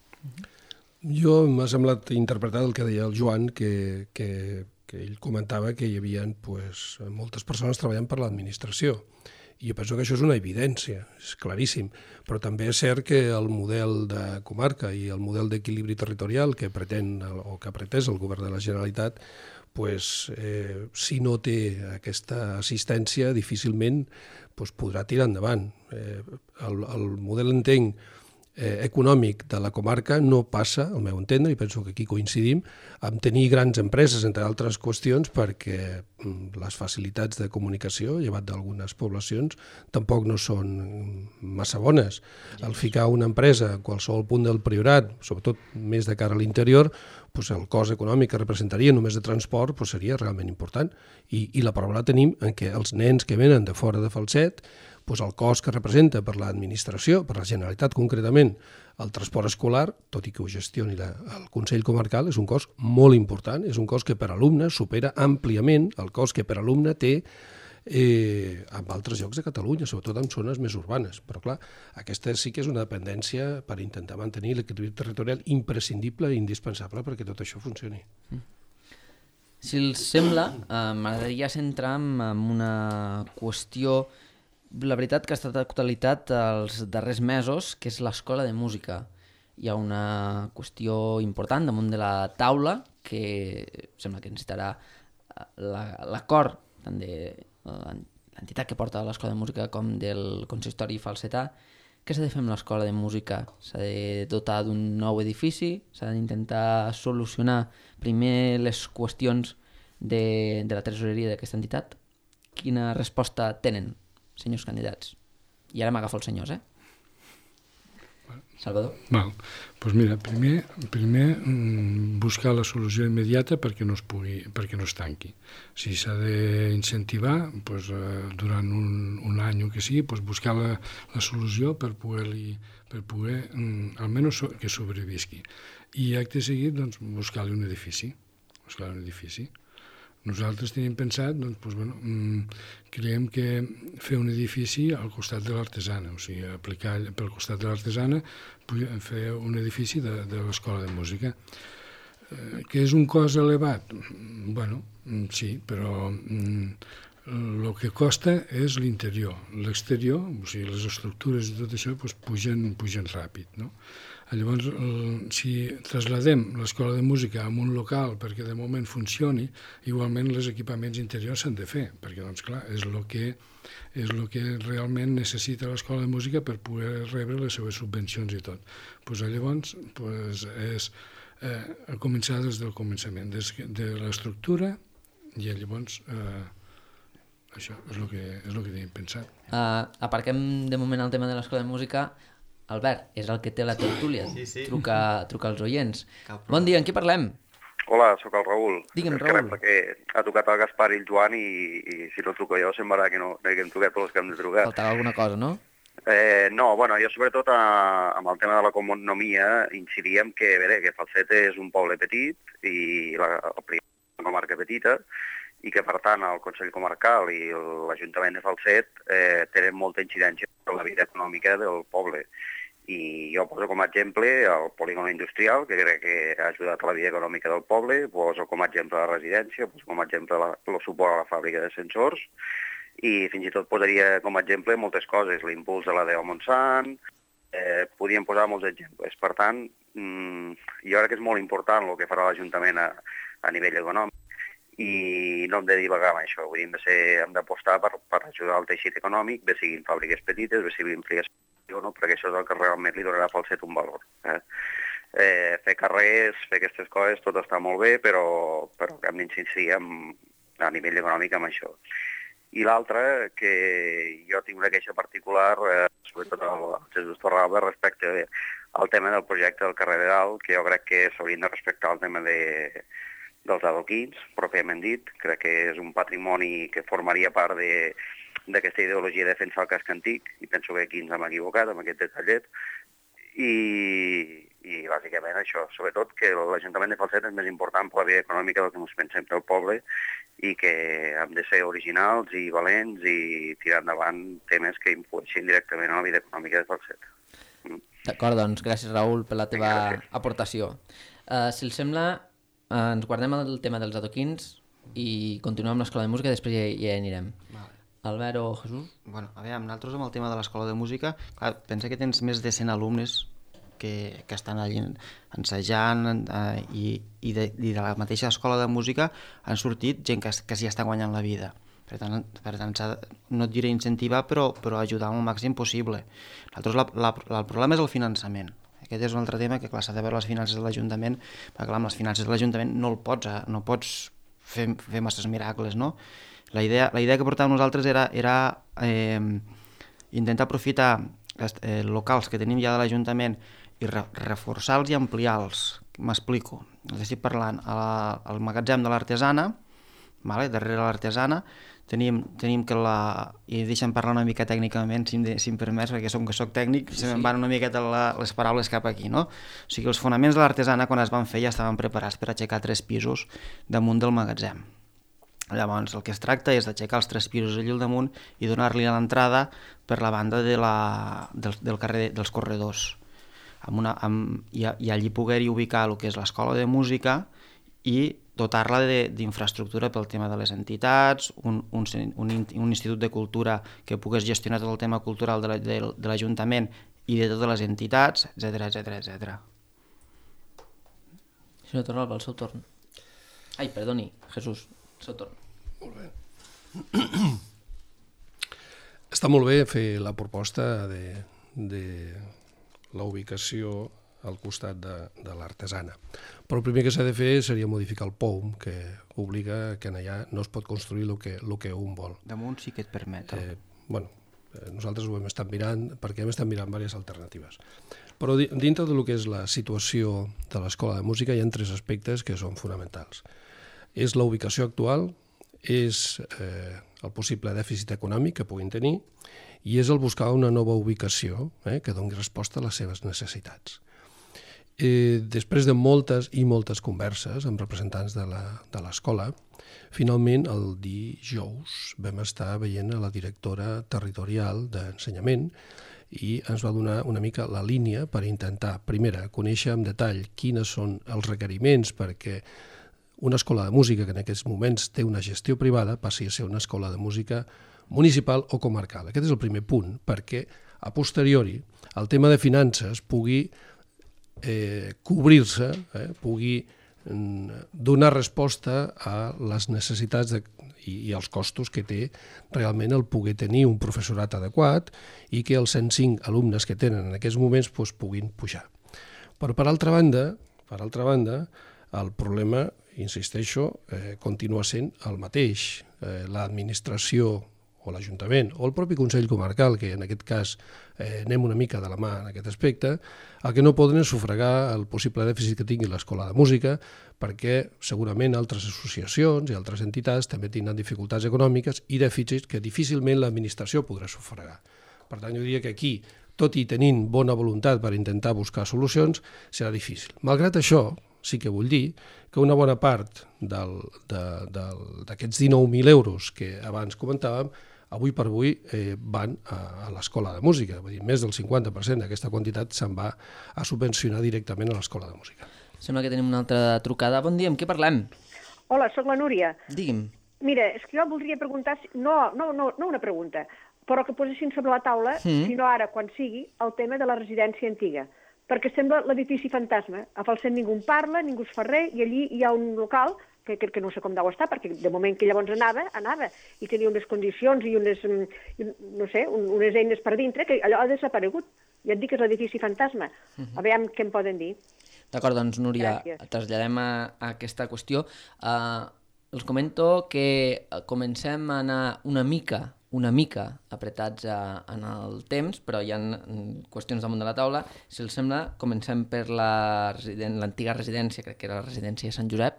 Jo m'ha semblat interpretar el que deia el Joan, que, que que ell comentava que hi havia pues, moltes persones treballant per l'administració. I jo penso que això és una evidència, és claríssim. Però també és cert que el model de comarca i el model d'equilibri territorial que pretén o que ha pretès el govern de la Generalitat, pues, eh, si no té aquesta assistència, difícilment pues, podrà tirar endavant. Eh, el, el model, entenc, Eh, econòmic de la comarca no passa, al meu entendre, i penso que aquí coincidim, amb tenir grans empreses, entre altres qüestions, perquè mm, les facilitats de comunicació, llevat d'algunes poblacions, tampoc no són massa bones. Al ficar una empresa a qualsevol punt del Priorat, sobretot més de cara a l'interior, pues el cost econòmic que representaria només de transport pues seria realment important. I, i la prova la tenim en què els nens que venen de fora de Falset, pues el cost que representa per l'administració, per la Generalitat concretament, el transport escolar, tot i que ho gestioni la, el Consell Comarcal, és un cost molt important, és un cost que per alumne supera àmpliament el cost que per alumne té eh, en altres llocs de Catalunya, sobretot en zones més urbanes. Però clar, aquesta sí que és una dependència per intentar mantenir l'equilibri territorial imprescindible i indispensable perquè tot això funcioni. Si els sembla, eh, m'agradaria centrar en una qüestió. La veritat que ha estat d'actualitat els darrers mesos, que és l'escola de música. Hi ha una qüestió important damunt de la taula que sembla que necessitarà l'acord tant de l'entitat que porta l'escola de música com del consistori falsetà. Què s'ha de fer amb l'escola de música? S'ha de dotar d'un nou edifici? S'ha d'intentar solucionar primer les qüestions de, de la tresoreria d'aquesta entitat? Quina resposta tenen, senyors candidats? I ara m'agafo els senyors, eh? Salvador? Val. Pues mira, primer, primer buscar la solució immediata perquè no es pugui, perquè no es tanqui. Si s'ha d'incentivar, pues, durant un, un any o que sigui, pues, buscar la, la solució per poder-li, per poder, almenys que sobrevisqui. I acte seguit, doncs, buscar-li un edifici. Buscar-li un edifici. Nosaltres tenim pensat, doncs, doncs, bueno, creiem que fer un edifici al costat de l'artesana, o sigui, aplicar pel costat de l'artesana, fer un edifici de, de l'escola de música. Eh, que és un cost elevat? Bueno, sí, però el que costa és l'interior. L'exterior, o sigui, les estructures i tot això, doncs, pugen, pugen ràpid, no? Llavors, el, si trasladem l'escola de música a un local perquè de moment funcioni, igualment els equipaments interiors s'han de fer, perquè, doncs, clar, és el que, és el que realment necessita l'escola de música per poder rebre les seves subvencions i tot. Pues, llavors, pues, és eh, començar des del començament, des de l'estructura, i llavors eh, això és el que, és el que tenim pensat. Uh, aparquem de moment el tema de l'escola de música. Albert, és el que té la tertúlia. Sí, sí. Truca, truca als oients. Bon dia, en qui parlem? Hola, sóc el Raül. Digue'm, Raül. Perquè ha tocat el Gaspar i el Joan i, i si no truco jo semblarà que no, que hem trucat per els que hem de trucar. Faltava alguna cosa, no? Eh, no, bueno, jo sobretot a, amb el tema de l'economia incidiríem que, a veure, que Falset és un poble petit i la, la comarca petita i que, per tant, el Consell Comarcal i l'Ajuntament de Falset eh, tenen molta incidència per la vida econòmica del poble. I jo poso com a exemple el polígon industrial, que crec que ha ajudat a la vida econòmica del poble, poso com a exemple la residència, poso com a exemple la, el suport a la fàbrica de sensors, i fins i tot posaria com a exemple moltes coses, l'impuls de la D E O Montsant, eh, podríem posar molts exemples. Per tant, mmm, jo crec que és molt important el que farà l'Ajuntament a, a nivell econòmic, i no hem de divagar amb això, vull dir, hem de ser, hem d'apostar per, per ajudar el teixit econòmic, bé siguin fàbriques petites, bé siguin ampliació, no? Perquè això és el que realment li donarà Falset un valor. Eh? Eh, fer carrers, fer aquestes coses, tot està molt bé, però, però hem d'incidir a nivell econòmic amb això. I l'altre, que jo tinc una queixa particular, eh, sobretot al Jesús Torralba, respecte al tema del projecte del carrer de Dalt, que jo crec que s'haurien de respectar el tema de dels adoquins, pròpiament dit. Crec que és un patrimoni que formaria part d'aquesta ideologia de defensa del casc antic, i penso que aquí ens hem equivocat amb aquest detallet. I, i bàsicament això, sobretot que l'Ajuntament de Falset és més important per la vida econòmica del que ens pensem del poble i que hem de ser originals i valents i tirar endavant temes que influeixin directament a la vida econòmica de Falset. Mm. D'acord, doncs gràcies, Raül, per la teva gràcies. aportació. Uh, si el sembla, Uh, ens guardem el tema dels adoquins i continuem amb l'escola de música i després ja, ja anirem. Vale. Albert o Jesús? Bueno, a veure, amb nosaltres amb el tema de l'escola de música, clar, pensa que tens més de cent alumnes que, que estan allà ensajant eh, i, i, de, i de la mateixa escola de música han sortit gent que, que s'hi està guanyant la vida. Per tant, per tant no et diré incentivar, però, però ajudar al màxim possible. Nosaltres la, la, la, el problema és el finançament. Aquest és un altre tema que, clar, s'ha de veure les finances de l'Ajuntament, perquè, clar, amb les finances de l'Ajuntament no el pots, no pots fer, fer masses miracles, no? La idea, la idea que portàvem nosaltres era, era eh, intentar aprofitar els eh, locals que tenim ja de l'Ajuntament i re, reforçar-los i ampliar-los. M'explico. Els estic parlant al, al magatzem de l'artesana, vale? Darrere l'artesana, tenim, tenim que la... i deixa'm parlar una mica tècnicament, si em, de, si em permets, perquè som que soc tècnic, sí, se me'n van una miqueta la, les paraules cap aquí, no? O sigui, els fonaments de l'artesana, quan es van fer, ja estaven preparats per aixecar tres pisos damunt del magatzem. Llavors, el que es tracta és d'aixecar els tres pisos allà al damunt i donar-li l'entrada per la banda de la, del, del carrer dels corredors. Amb una, amb, i, i allí poder-hi ubicar el que és l'escola de música i dotar-la d'infraestructura pel tema de les entitats, un, un, un, un institut de cultura que pogués gestionar tot el tema cultural de l'Ajuntament i de totes les entitats, etcètera, etcètera, etcètera. Senyor Torralba, el seu torn. Ai, perdoni, Jesús, el seu torn. Molt bé. Està molt bé fer la proposta de, de la ubicació al costat de, de l'artesana. Però el primer que s'ha de fer seria modificar el P O U M, que obliga que allà no es pot construir el que, el que un vol. Damunt sí que et permet. Eh, bueno, nosaltres ho hem estat mirant, perquè hem estat mirant diverses alternatives. Però dintre del que és la situació de l'escola de música hi ha tres aspectes que són fonamentals. És la ubicació actual, és eh, el possible dèficit econòmic que puguin tenir i és el buscar una nova ubicació eh, que doni resposta a les seves necessitats. Eh, després de moltes i moltes converses amb representants de l'escola, finalment el dijous vam estar veient a la directora territorial d'ensenyament i ens va donar una mica la línia per intentar, primera, conèixer en detall quines són els requeriments perquè una escola de música que en aquests moments té una gestió privada passi a ser una escola de música municipal o comarcal. Aquest és el primer punt, perquè a posteriori el tema de finances pugui eh, cobrir-se, eh, pugui mm, donar resposta a les necessitats de, i, i als costos que té realment el poder tenir un professorat adequat i que els cent cinc alumnes que tenen en aquests moments doncs, puguin pujar. Però per altra banda, per altra banda, el problema, insisteixo, eh, continua sent el mateix. Eh, l'administració o l'Ajuntament o el propi Consell Comarcal, que en aquest cas eh, anem una mica de la mà en aquest aspecte, el que no poden és sufragar el possible dèficit que tingui l'escola de música perquè segurament altres associacions i altres entitats també tindran dificultats econòmiques i dèficits que difícilment l'administració podrà sufragar. Per tant, jo diria que aquí, tot i tenint bona voluntat per intentar buscar solucions, serà difícil. Malgrat això, sí que vull dir que una bona part d'aquests dinou mil euros que abans comentàvem, avui per avui eh, van a, a l'escola de música. Vull dir, més del cinquanta per cent d'aquesta quantitat se'n va a subvencionar directament a l'escola de música. Sembla que tenim una altra trucada. Bon dia, amb què parlem? Hola, sóc la Núria. Digui'm. Mira, és que jo voldria preguntar, no, no, no, no una pregunta, però que posessin sobre la taula, mm. si no ara, quan sigui, el tema de la residència antiga. Perquè sembla l'edifici fantasma. A Falset ningú en parla, ningú es fa res, i allí hi ha un local que, que, que no sé com deu estar, perquè de moment que llavors anava, anava, i tenia unes condicions i unes, no sé, unes eines per dintre, que allò ha desaparegut. Ja et dic que és l'edifici fantasma. A veure què em poden dir. D'acord, doncs, Núria, gràcies. Traslladem a, a aquesta qüestió. Uh, els comento que comencem a anar una mica una mica apretats a, en el temps, però hi ha qüestions damunt de la taula. Si els sembla, comencem per l'antiga residència, crec que era la residència de Sant Josep.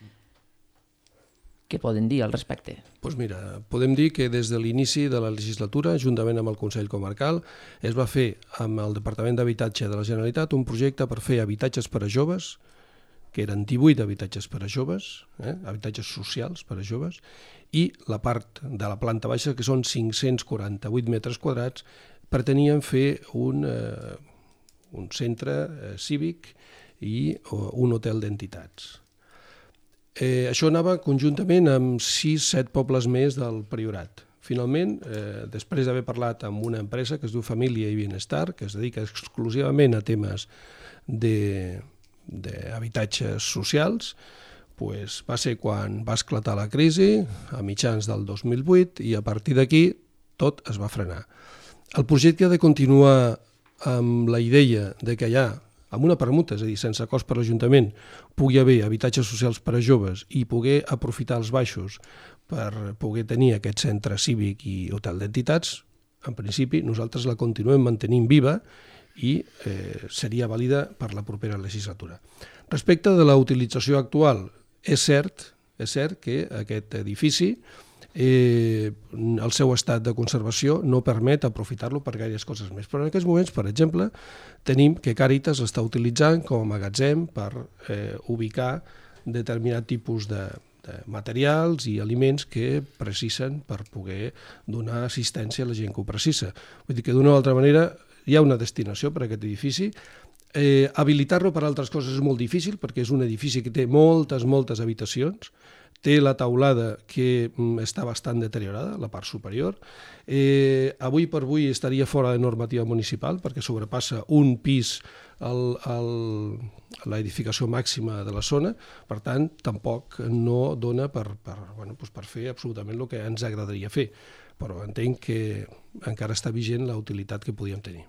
Què poden dir al respecte? Doncs mira, podem dir que des de l'inici de la legislatura, juntament amb el Consell Comarcal, es va fer amb el Departament d'Habitatge de la Generalitat un projecte per fer habitatges per a joves, que eren divuit habitatges per a joves, eh? habitatges socials per a joves, i la part de la planta baixa, que són cinc-cents quaranta-vuit metres quadrats, pretenien fer un, eh, un centre eh, cívic i un hotel d'entitats. Eh, això anava conjuntament amb sis set pobles més del Priorat. Finalment, eh, després d'haver parlat amb una empresa que es diu Família i Bienestar, que es dedica exclusivament a temes de d'habitatges socials, pues va ser quan va esclatar la crisi, a mitjans del dos mil vuit, i a partir d'aquí tot es va frenar. El projecte ha de continuar amb la idea de que allà, amb una permuta, és a dir, sense cost per l'Ajuntament, pugui haver habitatges socials per a joves i poder aprofitar els baixos per poder tenir aquest centre cívic i hotel d'entitats. En principi, nosaltres la continuem mantenint viva i eh, seria vàlida per la propera legislatura. Respecte de la utilització actual, és cert, és cert que aquest edifici, eh, el seu estat de conservació no permet aprofitar-lo per gaires coses més. Però en aquests moments, per exemple, tenim que Càritas l'està utilitzant com a magatzem per eh, ubicar determinat tipus de, de materials i aliments que precisen per poder donar assistència a la gent que ho precisa. Vull dir que d'una o altra manera hi ha una destinació per a aquest edifici. Eh, habilitar-lo per altres coses és molt difícil perquè és un edifici que té moltes, moltes habitacions, té la taulada que mm, està bastant deteriorada, la part superior. Eh, avui per avui estaria fora de normativa municipal perquè sobrepassa un pis el, el, l'edificació màxima de la zona, per tant, tampoc no dona per, per, bueno, doncs per fer absolutament el que ens agradaria fer. Però entenc que encara està vigent la utilitat que podíem tenir.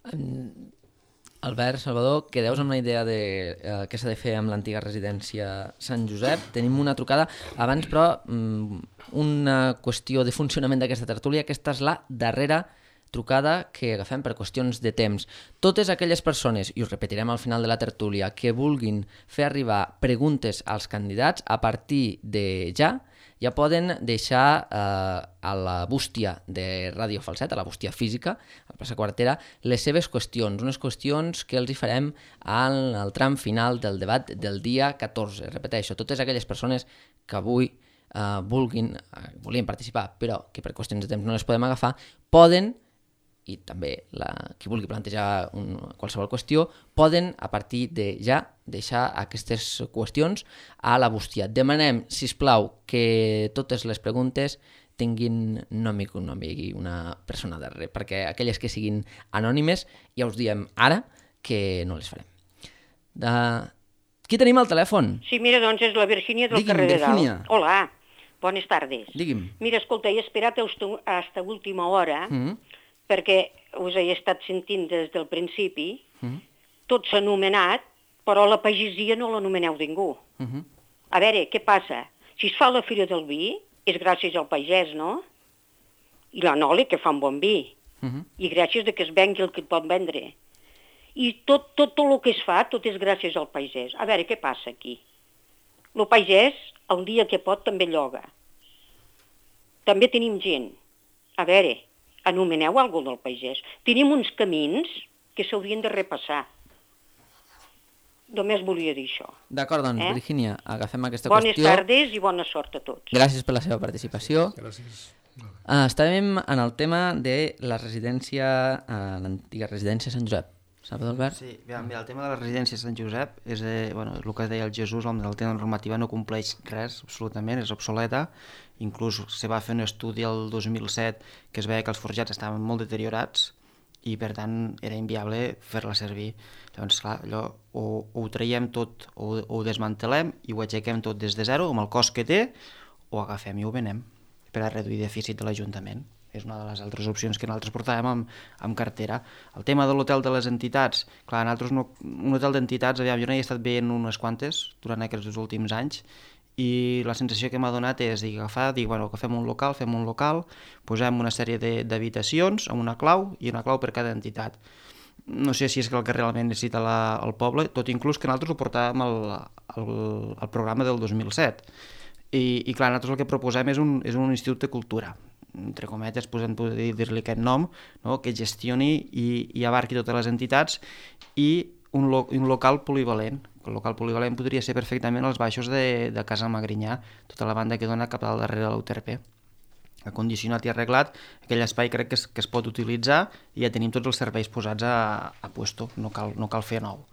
Albert, Salvador, quedeu amb la idea de eh, què s'ha de fer amb l'antiga residència Sant Josep. Tenim una trucada. Abans, però, una qüestió de funcionament d'aquesta tertúlia. Aquesta és la darrera trucada que agafem per qüestions de temps. Totes aquelles persones, i us repetirem al final de la tertúlia, que vulguin fer arribar preguntes als candidats, a partir de ja, ja poden deixar eh, a la bústia de Ràdio Falset, a la bústia física, a la plaça Quartera, les seves qüestions, unes qüestions que els hi farem al, al tram final del debat del dia catorze. Repeteixo, totes aquelles persones que avui eh, vulguin, eh, volien participar, però que per qüestions de temps no les podem agafar, poden, i també la, qui vulgui plantejar un, qualsevol qüestió, poden a partir de ja deixar aquestes qüestions a la bústia. Demanem, sisplau, que totes les preguntes tinguin nom i cognom i una persona darrere, perquè aquelles que siguin anònimes ja us diem ara que no les farem. De... Qui tenim al telèfon? Sí, mira, doncs és la Virgínia del Digui'm, carrer de Dalt. Virgínia. Hola, bones tardes. Digui'm. Mira, escolta, he esperat fins a última hora, Mm-hmm. perquè us he estat sentint des del principi, Mm-hmm. tot s'ha anomenat, però la pagesia no l'anomeneu ningú. Mm-hmm. A veure, què passa? Si es fa la Fira del Vi, és gràcies al pagès, no? I la Noli, que fa un bon vi. Mm-hmm. I gràcies de que es vengui el que et pot vendre. I tot, tot, tot el que es fa, tot és gràcies al pagès. A veure, què passa aquí? El pagès, el dia que pot, també lloga. També tenim gent. A veure, anomeneu alguna del pagès. Tenim uns camins que s'haurien de repassar. Només volia dir això. D'acord, doncs, Eh? Virgínia, agafem aquesta Bones qüestió. tardes i bona sort a tots. Gràcies per la seva participació. Gràcies. Uh, estàvem en el tema de la residència, uh, l'antiga residència Sant Josep. Salvador Albert? Sí, mira, mira, el tema de la residència de Sant Josep és eh, bueno, el que deia el Jesús, el, el tema normativa no compleix res, absolutament, és obsoleta. Inclús se va fer un estudi el dos mil set que es veia que els forjats estaven molt deteriorats i per tant era inviable fer-la servir. Llavors, clar, allò o, o ho traiem tot o, o ho desmantelem i ho aixequem tot des de zero amb el cost que té, o agafem i ho venem per a reduir dèficit de l'Ajuntament. És una de les altres opcions que nosaltres portàvem amb, amb cartera. El tema de l'hotel de les entitats, clar, nosaltres no, un hotel d'entitats, aviam, jo n'he estat veient unes quantes durant aquests últims anys i la sensació que m'ha donat és dir, agafar, dir, bueno, agafem un local, fem un local, posem una sèrie d'habitacions amb una clau i una clau per cada entitat. No sé si és el que realment necessita la, el poble, tot inclús que nosaltres ho portàvem al, al, al programa del dos mil set. I, i clar, nosaltres el que proposem és un, és un institut de cultura, entre cometes, podem dir-li aquest nom, no? Que gestioni i, i abarqui totes les entitats i un, lo, un local polivalent. El local polivalent podria ser perfectament als baixos de, de Casa Magrinyà, tota la banda que dona cap al darrere de l'U T R P. Acondicionat i arreglat, aquell espai crec que es, que es pot utilitzar i ja tenim tots els serveis posats a, a puesto, no cal, no cal fer nou.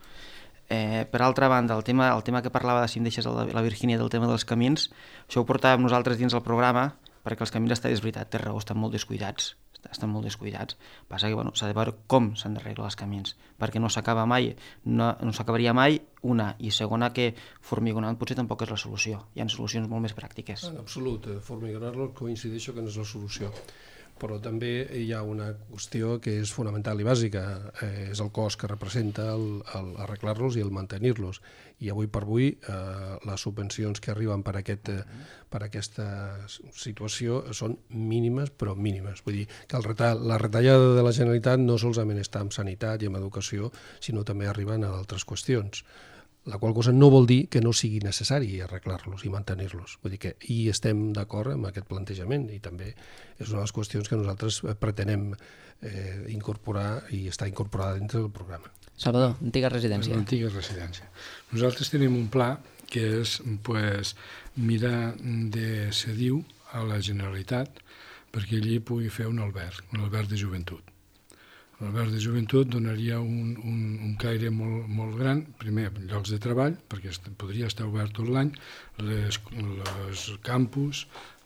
Eh, per altra banda, el tema, el tema que parlava, si em deixes la, la Virgínia, del tema dels camins, això ho portàvem nosaltres dins del programa, perquè els camins, està, és veritat, té raó, estan molt descuidats, estan molt descuidats. Passa que bueno, s'ha de veure com s'han d'arreglar els camins, perquè no s'acaba mai, no, no s'acabaria mai, una, i segona, que formigonant potser tampoc és la solució. Hi ha solucions molt més pràctiques. En absolut, formigonar-lo coincideixo que no és la solució. Però també hi ha una qüestió que és fonamental i bàsica, eh, és el cost que representa el, el arreglar-los i el mantenir-los. I avui per avui eh, les subvencions que arriben per, aquest, eh, per aquesta situació són mínimes, però mínimes. Vull dir que el retall, la retallada de la Generalitat no solament està en sanitat i en educació, sinó també arriben a altres qüestions. La qual cosa no vol dir que no sigui necessari arreglar-los i mantenir-los. Vull dir que hi estem d'acord amb aquest plantejament i també és una de les qüestions que nosaltres pretenem eh, incorporar i està incorporada dintre del programa. Salvador, antiga residència. L'antiga residència. Nosaltres tenim un pla que és pues, mirar de cedir a la Generalitat perquè allí pugui fer un alberg, un alberg de joventut. L'alberg de joventut donaria un, un, un caire molt, molt gran, primer llocs de treball, perquè est podria estar obert tot l'any, les, les campus,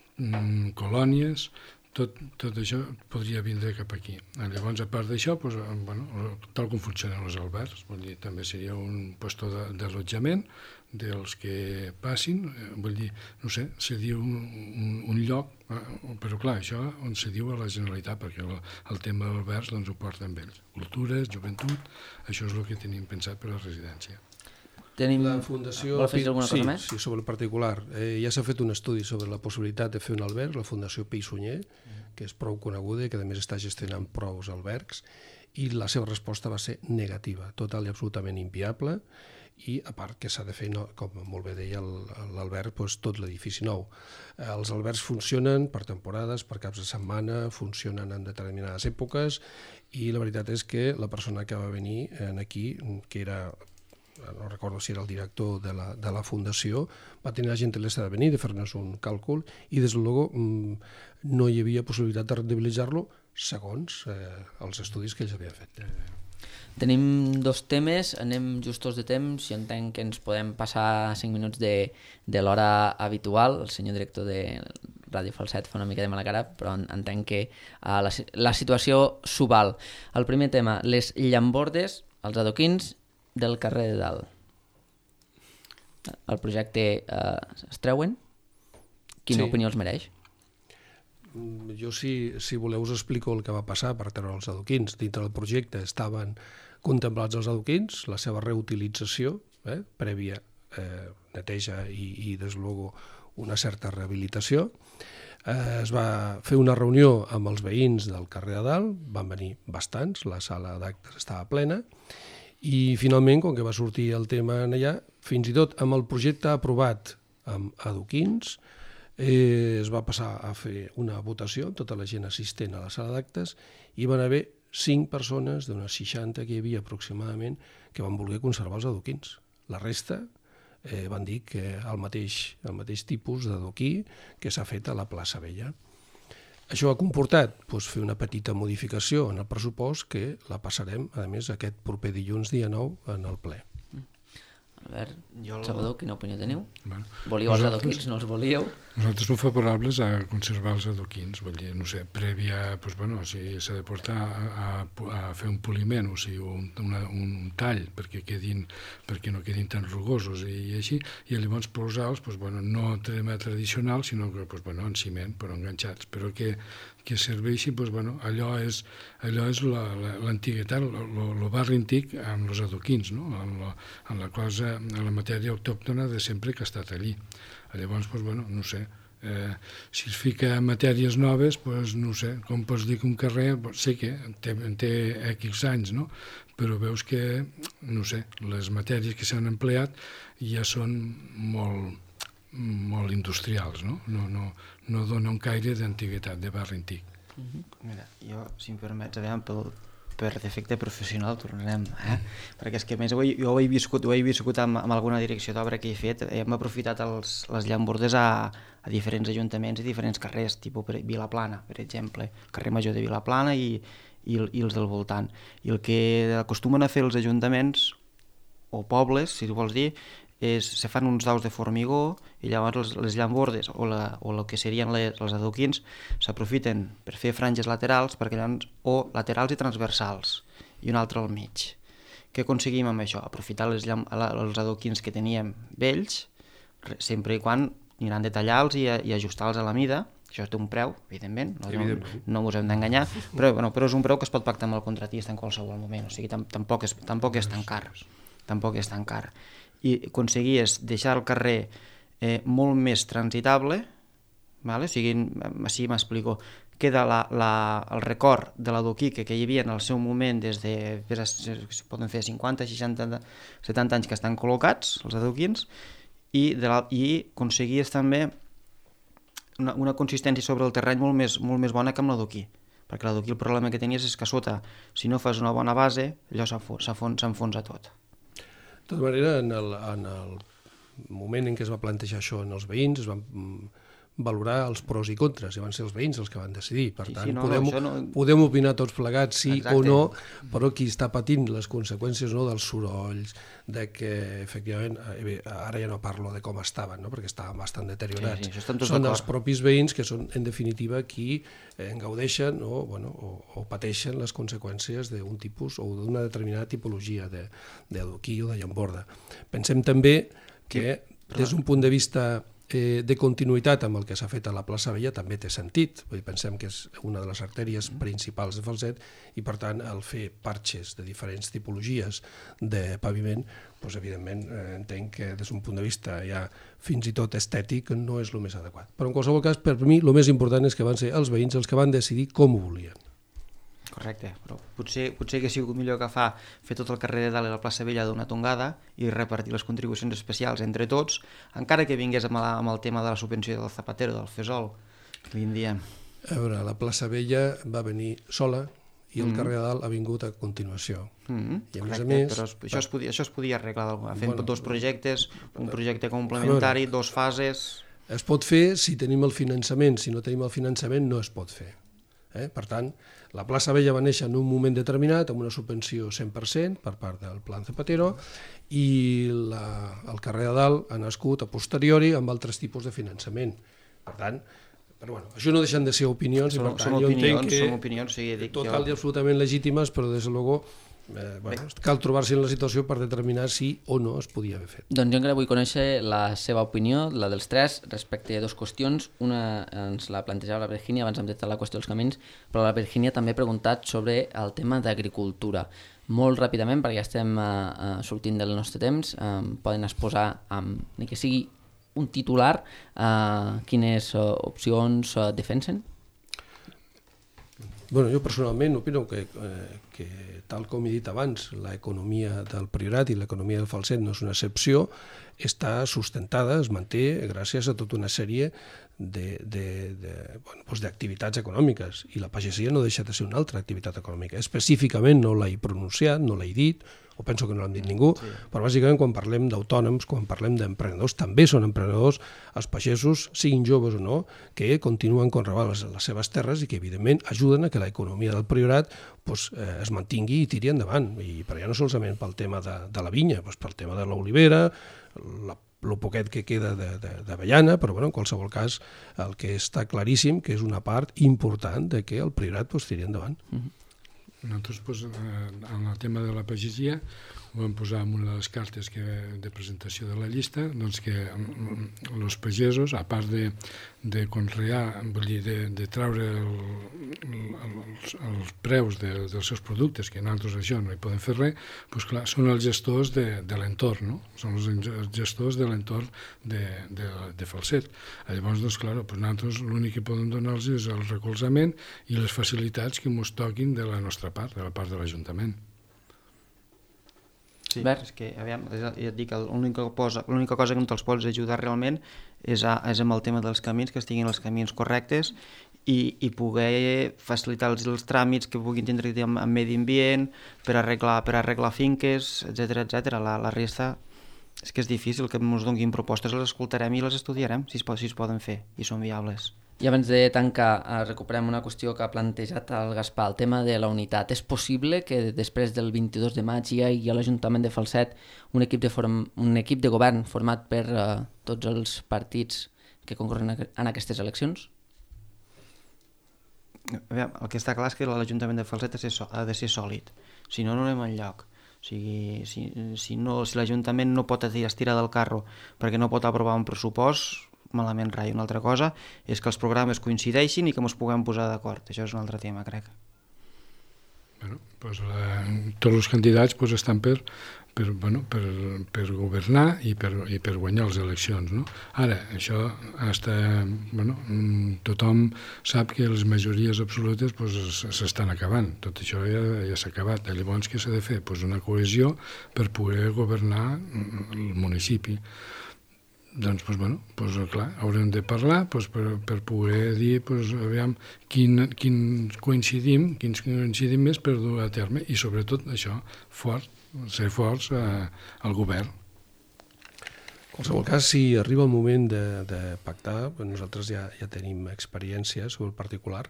mm, colònies, tot, tot això podria vindre cap aquí. Llavors, a part d'això, pues, bueno, tal com funcionen els albergs, vull dir, també seria un lloc d'allotjament dels que passin, vull dir, no sé, se diu un, un, un lloc, però clar, això on se diu a la Generalitat, perquè el, el tema d'albergs doncs, ho porten ells. Cultures, joventut, això és el que tenim pensat per a la residència. Tenim... La Fundació... Vol fer alguna cosa sí, més? Sí, sobre el particular. Eh, ja s'ha fet un estudi sobre la possibilitat de fer un alberg, la Fundació Pi i Sunyer, que és prou coneguda i que a més està gestionant prou albergs, i la seva resposta va ser negativa, total i absolutament inviable, i a part que s'ha de fer, no, com molt bé deia l'Albert, doncs tot l'edifici nou. Els albergs funcionen per temporades, per caps de setmana, funcionen en determinades èpoques, i la veritat és que la persona que va venir aquí, que era, no recordo si era el director de la, de la fundació, va tenir la gentilesa de venir, de fer-nos un càlcul, i des de luego no hi havia possibilitat de rendibilitzar-lo segons eh, els estudis que ells havien fet. Tenim dos temes, anem justos de temps, jo entenc que ens podem passar cinc minuts de, de l'hora habitual. El senyor director de Ràdio Falset fa una mica de mala cara, però entenc que uh, la, la situació s'ho val. El primer tema, les llambordes, els adoquins del carrer de Dalt. El projecte uh, es treuen? Quina sí. opinió els mereix? Jo, si, si voleu, us explico el que va passar per treure els adoquins. Dintre del projecte estaven contemplats els adoquins, la seva reutilització, eh, prèvia eh, neteja i, i des luego, una certa rehabilitació. Eh, es va fer una reunió amb els veïns del carrer de Dalt, van venir bastants, la sala d'actes estava plena, i finalment, com que va sortir el tema allà, fins i tot amb el projecte aprovat amb adoquins, Eh, es va passar a fer una votació amb tota la gent assistent a la sala d'actes i van haver cinc persones d'unes seixanta que hi havia aproximadament que van voler conservar els adoquins. La resta eh, van dir que el mateix, el mateix tipus d'adoquí que s'ha fet a la plaça Vella. Això ha comportat doncs, fer una petita modificació en el pressupost que la passarem, a més, aquest proper dilluns, dia nou, en el ple. Albert, jo el... Salvador, quina opinió teniu? Bueno, volíeu els adoquins, no els volíeu? Nosaltres som favorables a conservar els adoquins, vull dir, no sé, prèvia, doncs, bueno, si s'ha de portar a, a fer un poliment, o sigui, un, una, un tall perquè, quedin, perquè no quedin tan rugosos i, i així, i llavors posar-los, doncs, bueno, no tema tradicional, sinó que, doncs, bueno, en ciment, però enganxats, però que que serveixi, doncs, bueno, allò és, allò és l'antiguitat, el barri antic amb els adoquins, no? en, la, en la cosa, en la matèria autòctona de sempre que ha estat allí. Llavors, doncs, bueno, no sé, eh, si es fica matèries noves, doncs, no sé, com pots dir que un carrer, doncs, sé que té, té X anys, no? Però veus que, no sé, les matèries que s'han empleat ja són molt... molt industrials, no? No, no, no dona un caire d'antiguitat, de barri antic. Mira, jo, si em permets, aviam, pel, per defecte professional tornarem, eh? Perquè és que més ho he, jo ho he viscut, ho he viscut amb, amb alguna direcció d'obra que he fet, hem aprofitat els, les llambordes a, a diferents ajuntaments i diferents carrers, tipus per Vilaplana, per exemple, carrer Major de Vilaplana i, i, i els del voltant. I el que acostumen a fer els ajuntaments, o pobles, si tu vols dir, és, se fan uns daus de formigó i llavors les, les llambordes o, la, o el que serien les, els adoquins s'aprofiten per fer franges laterals perquè llavors, o laterals i transversals i un altre al mig. Què aconseguim amb això? Aprofitar les, els adoquins que teníem vells, sempre i quan aniran de tallar-los i, i ajustar-los a la mida. Això té un preu, evidentment, no, evidentment. no, no us hem d'enganyar, però, bueno, però és un preu que es pot pactar amb el contratista en qualsevol moment, o sigui, tampoc és, tampoc és tan car, tampoc és tan car. I aconseguies deixar el carrer eh, molt més transitable, vale? O sigui, així m'explico, queda la, la, el record de l'adoquí que, que hi havia en el seu moment des de, es poden fer cinquanta, seixanta, setanta anys que estan col·locats, els adoquins, i, de la, i aconseguies també una, una consistència sobre el terreny molt més, molt més bona que amb l'adoquí, perquè l'adoquí el problema que tenies és que a sota, si no fas una bona base, allò s'enfonsa tot. De tota manera, en el, en el moment en què es va plantejar això en els veïns, es van valorar els pros i contres, i van ser els veïns els que van decidir. Per sí, tant, sí, no, podem, no, no... podem opinar tots plegats sí Exacte. O no, però qui està patint les conseqüències no, dels sorolls, de que, efectivament, eh, ara ja no parlo de com estaven, no, perquè estaven bastant deteriorats. Sí, sí, són els propis veïns que són, en definitiva, qui en gaudeixen o, bueno, o, o pateixen les conseqüències d'un tipus o d'una determinada tipologia d'adoquí o de llamborda. Pensem també que, des d'un punt de vista eh, de continuïtat amb el que s'ha fet a la plaça Vella també té sentit. Vull dir, pensem que és una de les artèries principals de Falset i, per tant, el fer parxes de diferents tipologies de paviment, doncs, evidentment, eh, entenc que des d'un punt de vista ja fins i tot estètic no és el més adequat. Però, en qualsevol cas, per mi, el més important és que van ser els veïns els que van decidir com ho volien. Correcte, però potser, potser hagués sigut millor agafar, fer tot el carrer de dalt i la plaça Vella d'una tongada i repartir les contribucions especials entre tots, encara que vingués amb, la, amb el tema de la subvenció del Zapatero, del Fesol, que en diem. A veure, la plaça Vella va venir sola i el mm. carrer de dalt ha vingut a continuació. Mm, I a correcte, més a més... però això es podia, això es podia arreglar fent bueno, dos projectes, un projecte complementari, veure, dos fases... Es pot fer si tenim el finançament, si no tenim el finançament no es pot fer. Eh? Per tant, la plaça Vella va néixer en un moment determinat amb una subvenció cent per cent per part del Plan Zapatero i la, el carrer de dalt ha nascut a posteriori amb altres tipus de finançament. Per tant, però bueno, això no deixen de ser opinions i per tant són jo opinions, entenc que són opinions, sí, dic total jo... i absolutament legítimes, però des de luego Eh, bueno, cal trobar-se en la situació per determinar si o no es podia haver fet. Doncs jo encara vull conèixer la seva opinió, la dels tres, respecte a dues qüestions. Una ens la plantejava la Virgínia, abans hem dit la qüestió dels camins, però la Virgínia també ha preguntat sobre el tema d'agricultura. Molt ràpidament, perquè ja estem eh, sortint del nostre temps, eh, poden exposar, eh, ni que sigui un titular, eh, quines eh, opcions eh, defensen? Bueno, jo personalment opino que, eh, que tal com he dit abans, l'economia del Priorat i l'economia del Falset no és una excepció, està sustentada, es manté gràcies a tota una sèrie de, de, de, bueno, doncs d'activitats econòmiques, i la pagesia no deixa de ser una altra activitat econòmica. Específicament no l'he pronunciat, no l'he dit, o penso que no l'han dit ningú, sí. Però bàsicament quan parlem d'autònoms, quan parlem d'emprenedors, també són emprenedors els pagesos, siguin joves o no, que continuen conreant les, les seves terres i que evidentment ajuden a que l'economia del Priorat pues, eh, es mantingui i tiri endavant, i per ja no solament pel tema de, de la vinya, pues, pel tema de l'olivera, la el poquet que queda d'avellana, però bueno, en qualsevol cas el que està claríssim que és una part important de que el Priorat pues, tiri endavant. Mm-hmm. Nosaltres, pues, en el tema de la pagesia, ho vam posar en una de les cartes que, de presentació de la llista, doncs que els pagesos, a part de, de conrear, vull dir, de, de treure el, els, els preus de, dels seus productes, que nosaltres això no hi podem fer res, doncs clar, són els gestors de, de l'entorn, no? Són els gestors de l'entorn de, de, de Falset. Llavors, doncs, clar, doncs nosaltres l'únic que podem donar-los és el recolzament i les facilitats que ens toquin de la nostra part, de la part de l'Ajuntament. Sí, Bert? És que, aviam, ja et dic, l'única cosa, l'única cosa que no te'ls pots ajudar realment és, a, és amb el tema dels camins, que estiguin els camins correctes i, i poder facilitar els, els tràmits que puguin tindre amb, amb medi ambient, per arreglar, per arreglar finques, etcètera, etcètera. La, la resta és que és difícil, que ens donin propostes, les escoltarem i les estudiarem, si es, si es poden fer i són viables. I abans de tancar, recuperem una qüestió que ha plantejat el Gaspar, el tema de la unitat. És possible que després del vint-i-dos de maig hi hagi a l'Ajuntament de Falset un equip de, form... un equip de govern format per uh, tots els partits que concorren en aquestes eleccions? Aviam, el que està clar és que l'Ajuntament de Falset ha de ser, ha de ser sòlid, si no, no anem enlloc. O sigui, si, si, no, si l'Ajuntament no pot estirar del carro perquè no pot aprovar un pressupost, malament rai. Una altra cosa és que els programes coincideixin i que ens puguem posar d'acord. Això és un altre tema, crec. Bueno, doncs, la, tots els candidats doncs, estan per, per, bueno, per, per governar i per, i per guanyar les eleccions. No? Ara, això hasta, bueno, tothom sap que les majories absolutes doncs, s'estan acabant. Tot això ja, ja s'ha acabat. Llavors, què s'ha de fer? Doncs una cohesió per poder governar el municipi. Doncs, doncs, bueno, doncs, clar, haurem de parlar doncs, per, per poder dir doncs, aviam, quin, quin coincidim, quins coincidim més per dur a terme i sobretot això, fort, ser forts eh, al govern. En qualsevol cas, si arriba el moment de, de pactar, nosaltres ja, ja tenim experiència sobre el particular,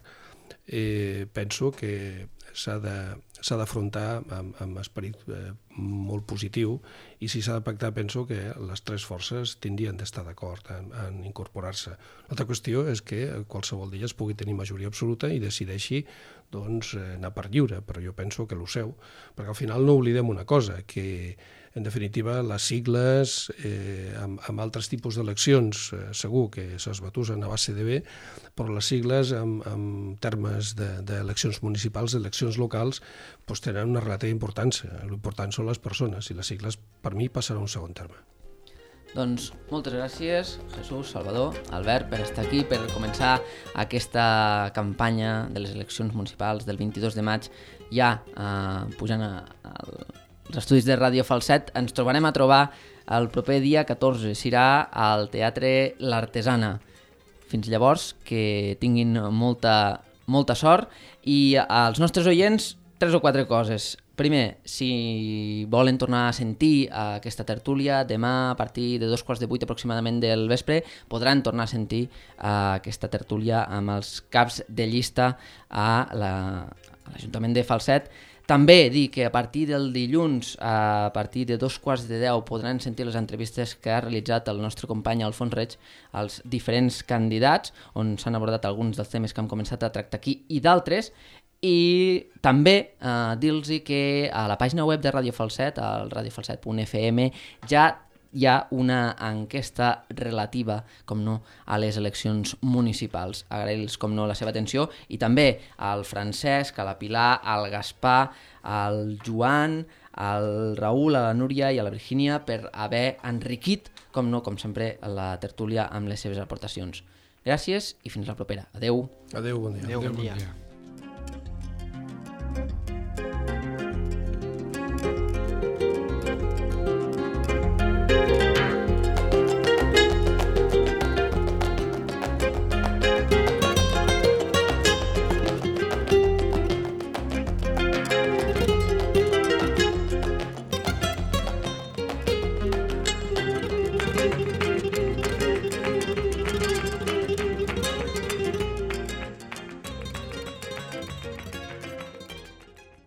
eh, penso que s'ha de s'ha d'afrontar amb, amb esperit eh, molt positiu, i si s'ha de pactar penso que les tres forces tindrien d'estar d'acord en, en incorporar-se. L'altra qüestió és que qualsevol d'elles pugui tenir majoria absoluta i decideixi doncs, anar per lliure, però jo penso que lo seu, perquè al final no oblidem una cosa, que en definitiva les sigles eh, amb, amb altres tipus d'eleccions eh, segur que s'esbatusen a base de bé, però les sigles en, en termes d'eleccions de, municipals, d'eleccions locals, doncs tenen una relativa importància. L'important són les persones i les sigles per mi passaran a un segon terme. Doncs moltes gràcies, Jesús, Salvador, Albert, per estar aquí, per començar aquesta campanya de les eleccions municipals del vint-i-dos de maig, ja eh, pujant a, a, als estudis de Ràdio Falset. Ens trobarem a trobar el proper dia catorze, serà al Teatre L'Artesana. Fins llavors, que tinguin molta, molta sort, i als nostres oients, tres o quatre coses. Primer, si volen tornar a sentir aquesta tertúlia, demà a partir de dos quarts de vuit aproximadament del vespre podran tornar a sentir aquesta tertúlia amb els caps de llista a l'Ajuntament de Falset. També dir que a partir del dilluns, a partir de dos quarts de deu, podran sentir les entrevistes que ha realitzat el nostre company Alfons Reig als diferents candidats, on s'han abordat alguns dels temes que hem començat a tractar aquí i d'altres. I també eh, dir-los que a la pàgina web de Ràdio Falset, al radiofalset punt f m, ja hi ha una enquesta relativa, com no, a les eleccions municipals. Agrair-los, com no, la seva atenció, i també al Francesc, a la Pilar, al Gaspar, al Joan, al Raül, a la Núria i a la Virgínia per haver enriquit, com no, com sempre, la tertúlia amb les seves aportacions. Gràcies i fins la propera. Adeu. Adeu, bon dia. Adeu, bon Bon dia. dia.